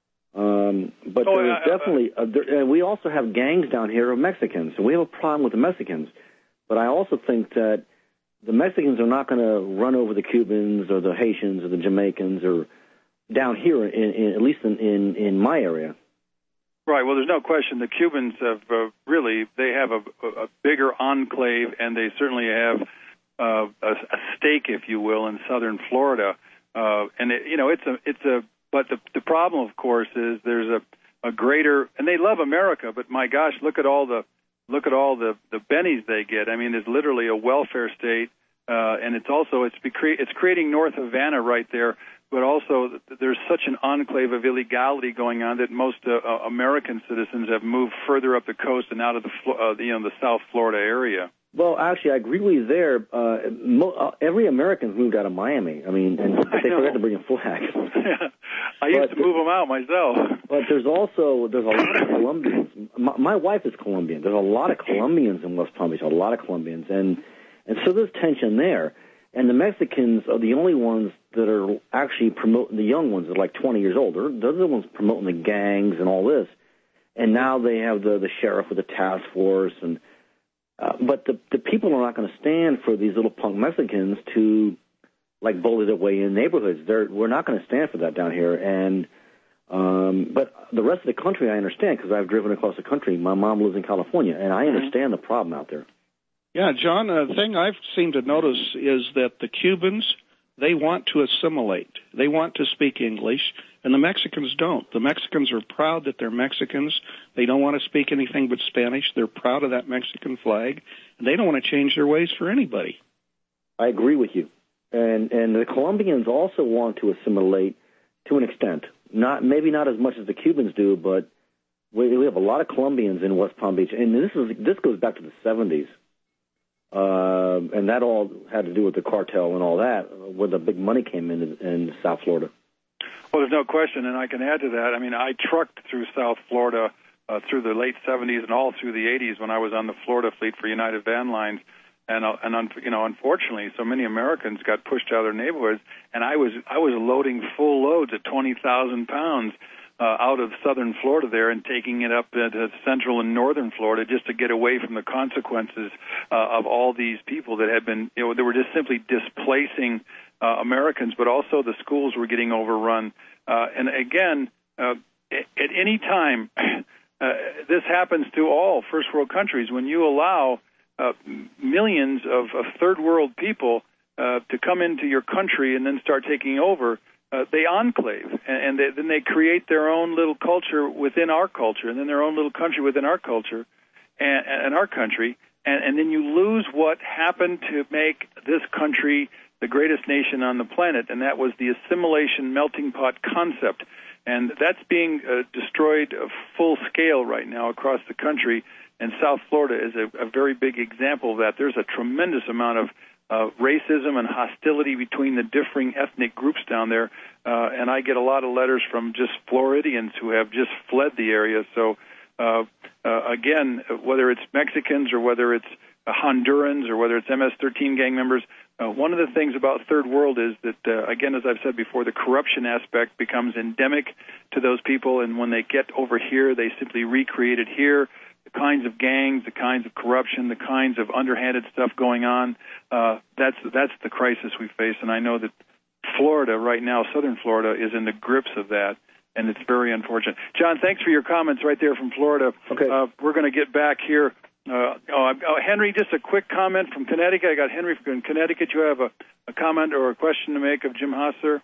Um, but oh, there's uh, definitely, uh, there, and we also have gangs down here of Mexicans, and we have a problem with the Mexicans. But I also think that the Mexicans are not going to run over the Cubans or the Haitians or the Jamaicans or down here, in, in, at least in, in, in my area. Right. Well, there's no question the Cubans have uh, really, they have a, a bigger enclave, and they certainly have uh, a, a stake, if you will, in southern Florida. Uh, and, it, you know, it's a, it's a, but the, the problem, of course, is there's a, a greater, and they love America, but my gosh, look at all the, look at all the, the bennies they get. I mean, there's literally a welfare state, uh, and it's also, it's, becre- it's creating North Havana right there, but also there's such an enclave of illegality going on that most uh, American citizens have moved further up the coast and out of the, uh, the you know the South Florida area. Well, actually, I agree with you there. Uh, mo- uh, every American's moved out of Miami. I mean, and they forgot to bring a flag. I used but, to move them out myself. But there's also there's a lot of Colombians. My, my wife is Colombian. There's a lot of Colombians in West Palm Beach. A lot of Colombians, and and so there's tension there. And the Mexicans are the only ones that are actually promoting, the young ones that are like twenty years old. They're, they're the ones promoting the gangs and all this. And now they have the, the sheriff with the task force. And uh, but the, the people are not going to stand for these little punk Mexicans to, like, bully their way in neighborhoods. They're, we're not going to stand for that down here. And um, but the rest of the country, I understand, because I've driven across the country. My mom lives in California, and I understand the problem out there. Yeah, John, uh, the thing I've seemed to notice is that the Cubans, they want to assimilate. They want to speak English, and the Mexicans don't. The Mexicans are proud that they're Mexicans. They don't want to speak anything but Spanish. They're proud of that Mexican flag, and they don't want to change their ways for anybody. I agree with you. And and the Colombians also want to assimilate to an extent. Not maybe not as much as the Cubans do, but we, we have a lot of Colombians in West Palm Beach, and this is this goes back to the seventies. Uh, and that all had to do with the cartel and all that, where the big money came in in South Florida. Well, there's no question, and I can add to that. I mean, I trucked through South Florida uh, through the late seventies and all through the eighties when I was on the Florida fleet for United Van Lines, and uh, and un- you know, unfortunately, so many Americans got pushed out of their neighborhoods, and I was I was loading full loads at twenty thousand pounds. Uh, out of southern Florida there and taking it up into central and northern Florida just to get away from the consequences uh, of all these people that had been, you know, they were just simply displacing uh, Americans, but also the schools were getting overrun. Uh, and again, uh, at any time, uh, this happens to all first world countries. When you allow uh, millions of, of third world people uh, to come into your country and then start taking over, Uh, they enclave, and, and they, then they create their own little culture within our culture, and then their own little country within our culture and, and our country, and, and then you lose what happened to make this country the greatest nation on the planet, and that was the assimilation melting pot concept. And that's being uh, destroyed uh, full scale right now across the country, and South Florida is a, a very big example of that. There's a tremendous amount of Uh, racism and hostility between the differing ethnic groups down there, uh, and I get a lot of letters from just Floridians who have just fled the area. So, uh, uh, again, whether it's Mexicans or whether it's uh, Hondurans or whether it's M S thirteen gang members, uh, one of the things about Third World is that, uh, again, as I've said before, the corruption aspect becomes endemic to those people, and when they get over here, they simply recreate it here. The kinds of gangs, the kinds of corruption, the kinds of underhanded stuff going on, uh, that's that's the crisis we face. And I know that Florida right now, southern Florida, is in the grips of that, and it's very unfortunate. John, thanks for your comments right there from Florida. Okay. Uh, we're going to get back here Uh, oh, oh, Henry, just a quick comment from Connecticut. I got Henry from Connecticut. You have a, a comment or a question to make of Jim Haas, sir?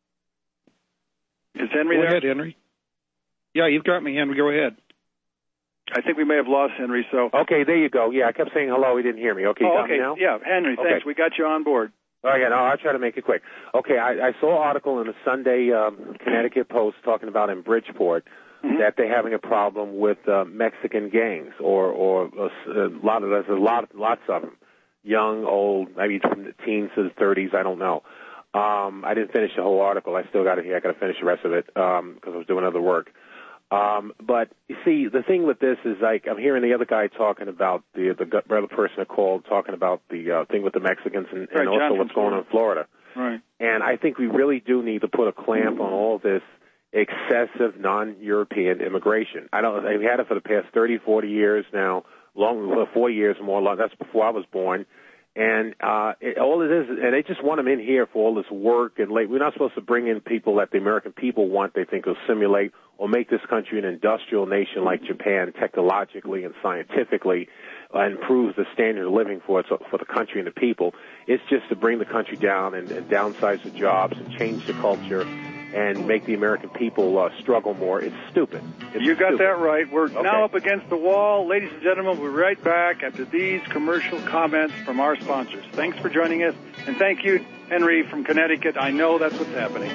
Is Henry Go there? ahead, Henry. Yeah, you've got me, Henry. Go ahead. I think we may have lost Henry, so... Okay, there you go. Yeah, I kept saying hello. He didn't hear me. Okay, you oh, got okay. me now? Yeah, Henry, thanks. Okay. We got you on board. Oh, yeah, no, I'll try to make it quick. Okay, I, I saw an article in the Sunday um, Connecticut Post talking about in Bridgeport mm-hmm. that they're having a problem with uh, Mexican gangs, or or a, a lot of there's a lot lots of them, young, old, maybe from the teens to the thirties. I don't know. Um, I didn't finish the whole article. I still got it here. I got to finish the rest of it because um, I was doing other work. Um, but you see, the thing with this is, like, I'm hearing the other guy talking about the the other person that called talking about the uh, thing with the Mexicans and, right, and also John what's going on in Florida. Right. And I think we really do need to put a clamp on all this excessive non-European immigration. I don't. They've had it for the past thirty, forty years now, long, forty years or more. Long, that's before I was born. And uh, it, all it is, and they just want them in here for all this work and late. We're not supposed to bring in people that the American people want. They think will simulate or make this country an industrial nation like Japan, technologically and scientifically, uh, improves the standard of living for it, for the country and the people. It's just to bring the country down and, and downsize the jobs and change the culture and make the American people uh, struggle more. It's stupid. It's you got stupid. that right. We're okay. now up against the wall. Ladies and gentlemen, we'll be right back after these commercial comments from our sponsors. Thanks for joining us, and thank you, Henry from Connecticut. I know that's what's happening.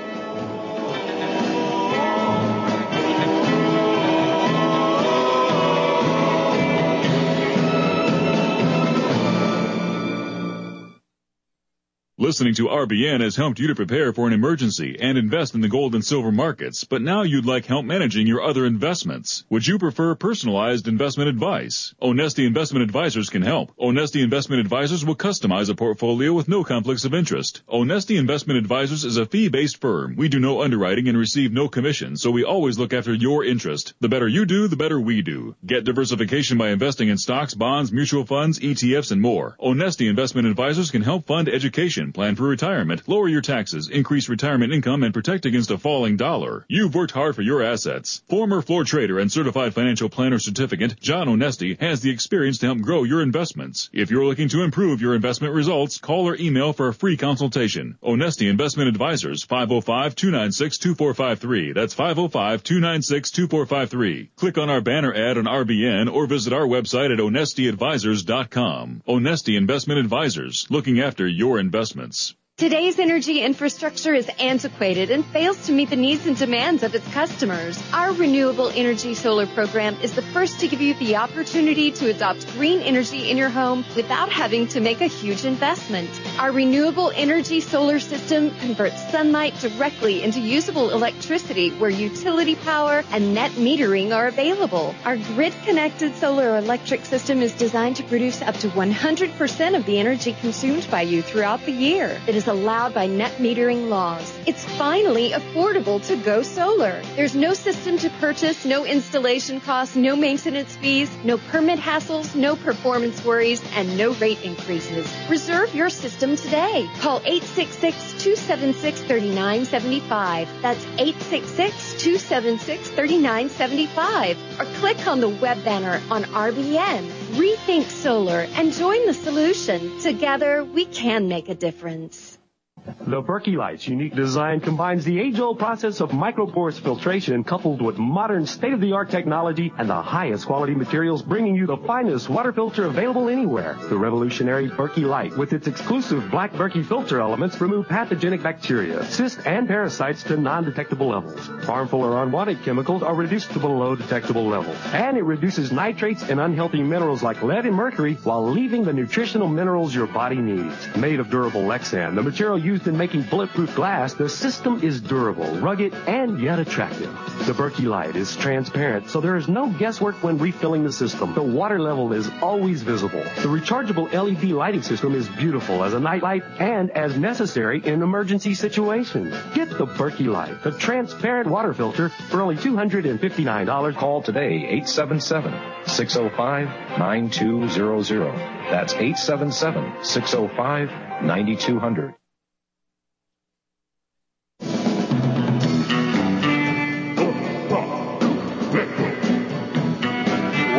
Listening to R B N has helped you to prepare for an emergency and invest in the gold and silver markets, but now you'd like help managing your other investments. Would you prefer personalized investment advice? Onesti Investment Advisors can help. Onesti Investment Advisors will customize a portfolio with no conflicts of interest. Onesti Investment Advisors is a fee-based firm. We do no underwriting and receive no commission, so we always look after your interest. The better you do, the better we do. Get diversification by investing in stocks, bonds, mutual funds, E T Fs, and more. Onesti Investment Advisors can help fund education, plan for retirement, lower your taxes, increase retirement income, and protect against a falling dollar. You've worked hard for your assets. Former floor trader and certified financial planner certificate, John Onesti, has the experience to help grow your investments. If you're looking to improve your investment results, call or email for a free consultation. Onesti Investment Advisors, five oh five, two nine six, two four five three. That's five oh five, two nine six, two four five three. Click on our banner ad on R B N or visit our website at onesti advisors dot com. Onesti Investment Advisors, looking after your investments. Today's energy infrastructure is antiquated and fails to meet the needs and demands of its customers. Our Renewable Energy Solar program is the first to give you the opportunity to adopt green energy in your home without having to make a huge investment. Our Renewable Energy Solar system converts sunlight directly into usable electricity where utility power and net metering are available. Our grid-connected solar electric system is designed to produce up to one hundred percent of the energy consumed by you throughout the year. It is allowed by net metering laws. It's finally affordable to go solar. There's no system to purchase, no installation costs, no maintenance fees, no permit hassles, no performance worries, and no rate increases. Reserve your system today. Call eight six six, two seven six, three nine seven five. That's eight six six, two seven six, three nine seven five. Or click on the web banner on R B N. Rethink solar and join the solution. Together, we can make a difference. The Berkey Light's unique design combines the age-old process of microporous filtration coupled with modern state-of-the-art technology and the highest quality materials, bringing you the finest water filter available anywhere. The revolutionary Berkey Light, with its exclusive black Berkey filter elements, remove pathogenic bacteria, cysts, and parasites to non-detectable levels. Harmful or unwanted chemicals are reduced to below detectable levels. And it reduces nitrates and unhealthy minerals like lead and mercury while leaving the nutritional minerals your body needs. Made of durable Lexan, the material used in making bulletproof glass, the system is durable, rugged, and yet attractive. The Berkey Light is transparent, so there is no guesswork when refilling the system. The water level is always visible. The rechargeable L E D lighting system is beautiful as a nightlight and as necessary in emergency situations. Get the Berkey Light, the transparent water filter, for only two hundred fifty-nine dollars. Call today, eight seven seven, six oh five, nine two zero zero. That's eight seven seven, six oh five, nine two zero zero.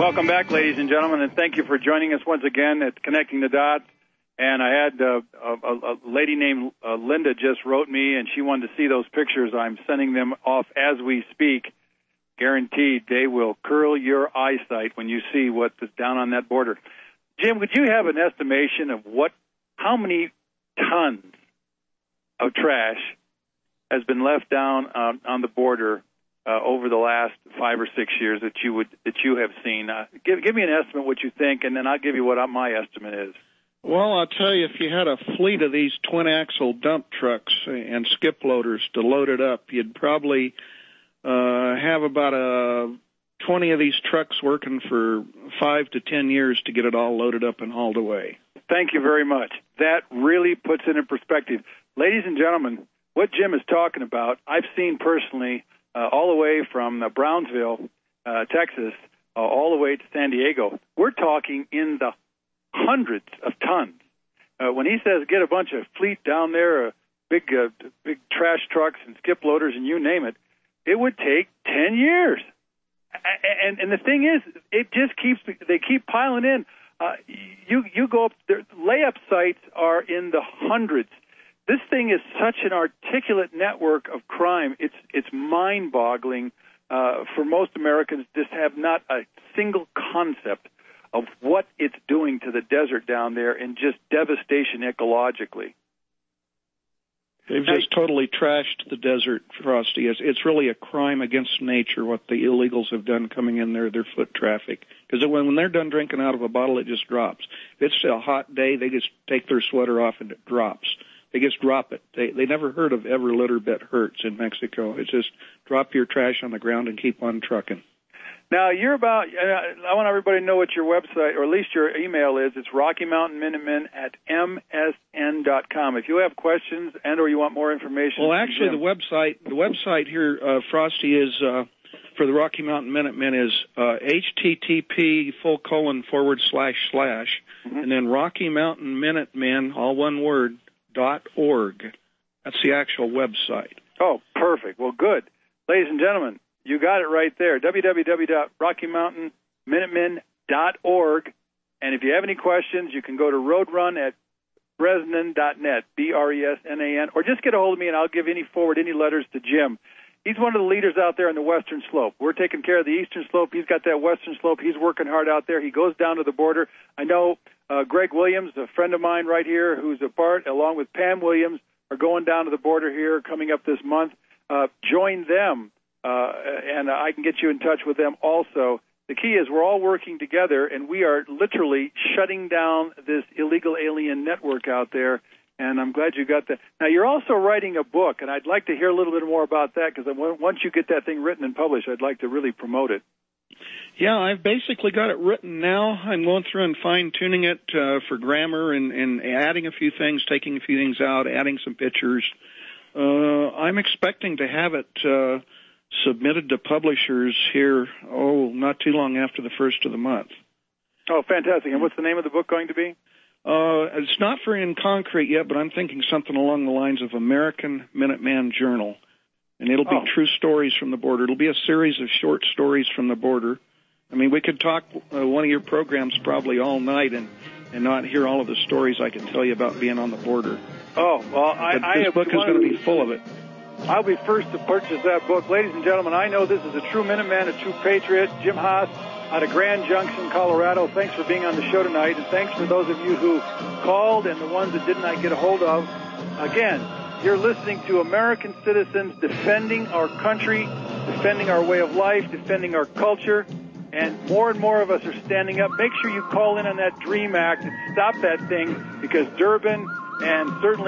Welcome back, ladies and gentlemen, and thank you for joining us once again at Connecting the Dots. And I had uh, a, a, a lady named uh, Linda just wrote me, and she wanted to see those pictures. I'm sending them off as we speak. Guaranteed they will curl your eyesight when you see what is down on that border. Jim, would you have an estimation of what, how many tons of trash has been left down on, on the border uh, over the last five or six years that you would that you have seen? Uh, give give me an estimate what you think, and then I'll give you what my estimate is. Well, I'll tell you, if you had a fleet of these twin-axle dump trucks and skip loaders to load it up, you'd probably uh, have about a twenty of these trucks working for five to ten years to get it all loaded up and hauled away. Thank you very much. That really puts it in perspective. Ladies and gentlemen, what Jim is talking about, I've seen personally uh, all the way from uh, Brownsville, uh, Texas, uh, all the way to San Diego. We're talking in the hundreds of tons. Uh, when he says get a bunch of fleet down there, uh, big uh, big trash trucks and skip loaders and you name it, it would take ten years. And, and the thing is, it just keeps, they keep piling in. Uh, you you go up there, layup sites are in the hundreds. This thing is such an articulate network of crime. It's it's mind-boggling uh, for most Americans. Just have not a single concept of what it's doing to the desert down there, and just devastation ecologically. They've just totally trashed the desert, Frosty. It's, it's really a crime against nature what the illegals have done coming in there, their foot traffic. Because when, when they're done drinking out of a bottle, it just drops. If it's a hot day, they just take their sweater off and it drops. They just drop it. They they never heard of every litter bit hurts in Mexico. It's just drop your trash on the ground and keep on trucking. Now, you're about, I want everybody to know what your website, or at least your email is. It's Rocky Mountain Minutemen at M S N dot com. If you have questions and or you want more information. Well, actually, the website the website here, uh, Frosty, is uh, for the Rocky Mountain Minutemen is uh, H T T P full colon forward slash slash, mm-hmm. and then Rocky Mountain Minutemen, all one word, dot org. That's the actual website. Oh, perfect. Well, good. Ladies and gentlemen, you got it right there, w w w dot rocky mountain minutemen dot org. And if you have any questions, you can go to roadrun at bresnan dot net, B R E S N A N, or just get a hold of me and I'll give any forward any letters to Jim. He's one of the leaders out there on the Western Slope. We're taking care of the Eastern Slope. He's got that Western Slope. He's working hard out there. He goes down to the border. I know uh, Greg Williams, a friend of mine right here, who's a part, along with Pam Williams, are going down to the border here coming up this month. Uh, join them. Uh, and I can get you in touch with them also. The key is we're all working together, and we are literally shutting down this illegal alien network out there, and I'm glad you got that. Now, you're also writing a book, and I'd like to hear a little bit more about that, because once you get that thing written and published, I'd like to really promote it. Yeah, I've basically got it written now. I'm going through and fine-tuning it uh, for grammar and, and adding a few things, taking a few things out, adding some pictures. Uh, I'm expecting to have it Uh, submitted to publishers here, oh, not too long after the first of the month. Oh, fantastic. And what's the name of the book going to be? Uh, it's not very in concrete yet, but I'm thinking something along the lines of American Minuteman Journal. And it'll be oh. true stories from the border. It'll be a series of short stories from the border. I mean, we could talk uh, one of your programs probably all night and, and not hear all of the stories I can tell you about being on the border. Oh, well, I, but I this have book is going to be full of it. I'll be first to purchase that book. Ladies and gentlemen, I know this is a true Minuteman, a true patriot. Jim Haas out of Grand Junction, Colorado. Thanks for being on the show tonight, and thanks for those of you who called and the ones that did not get a hold of. Again, you're listening to American citizens defending our country, defending our way of life, defending our culture, and more and more of us are standing up. Make sure you call in on that DREAM Act and stop that thing, because Durbin and certainly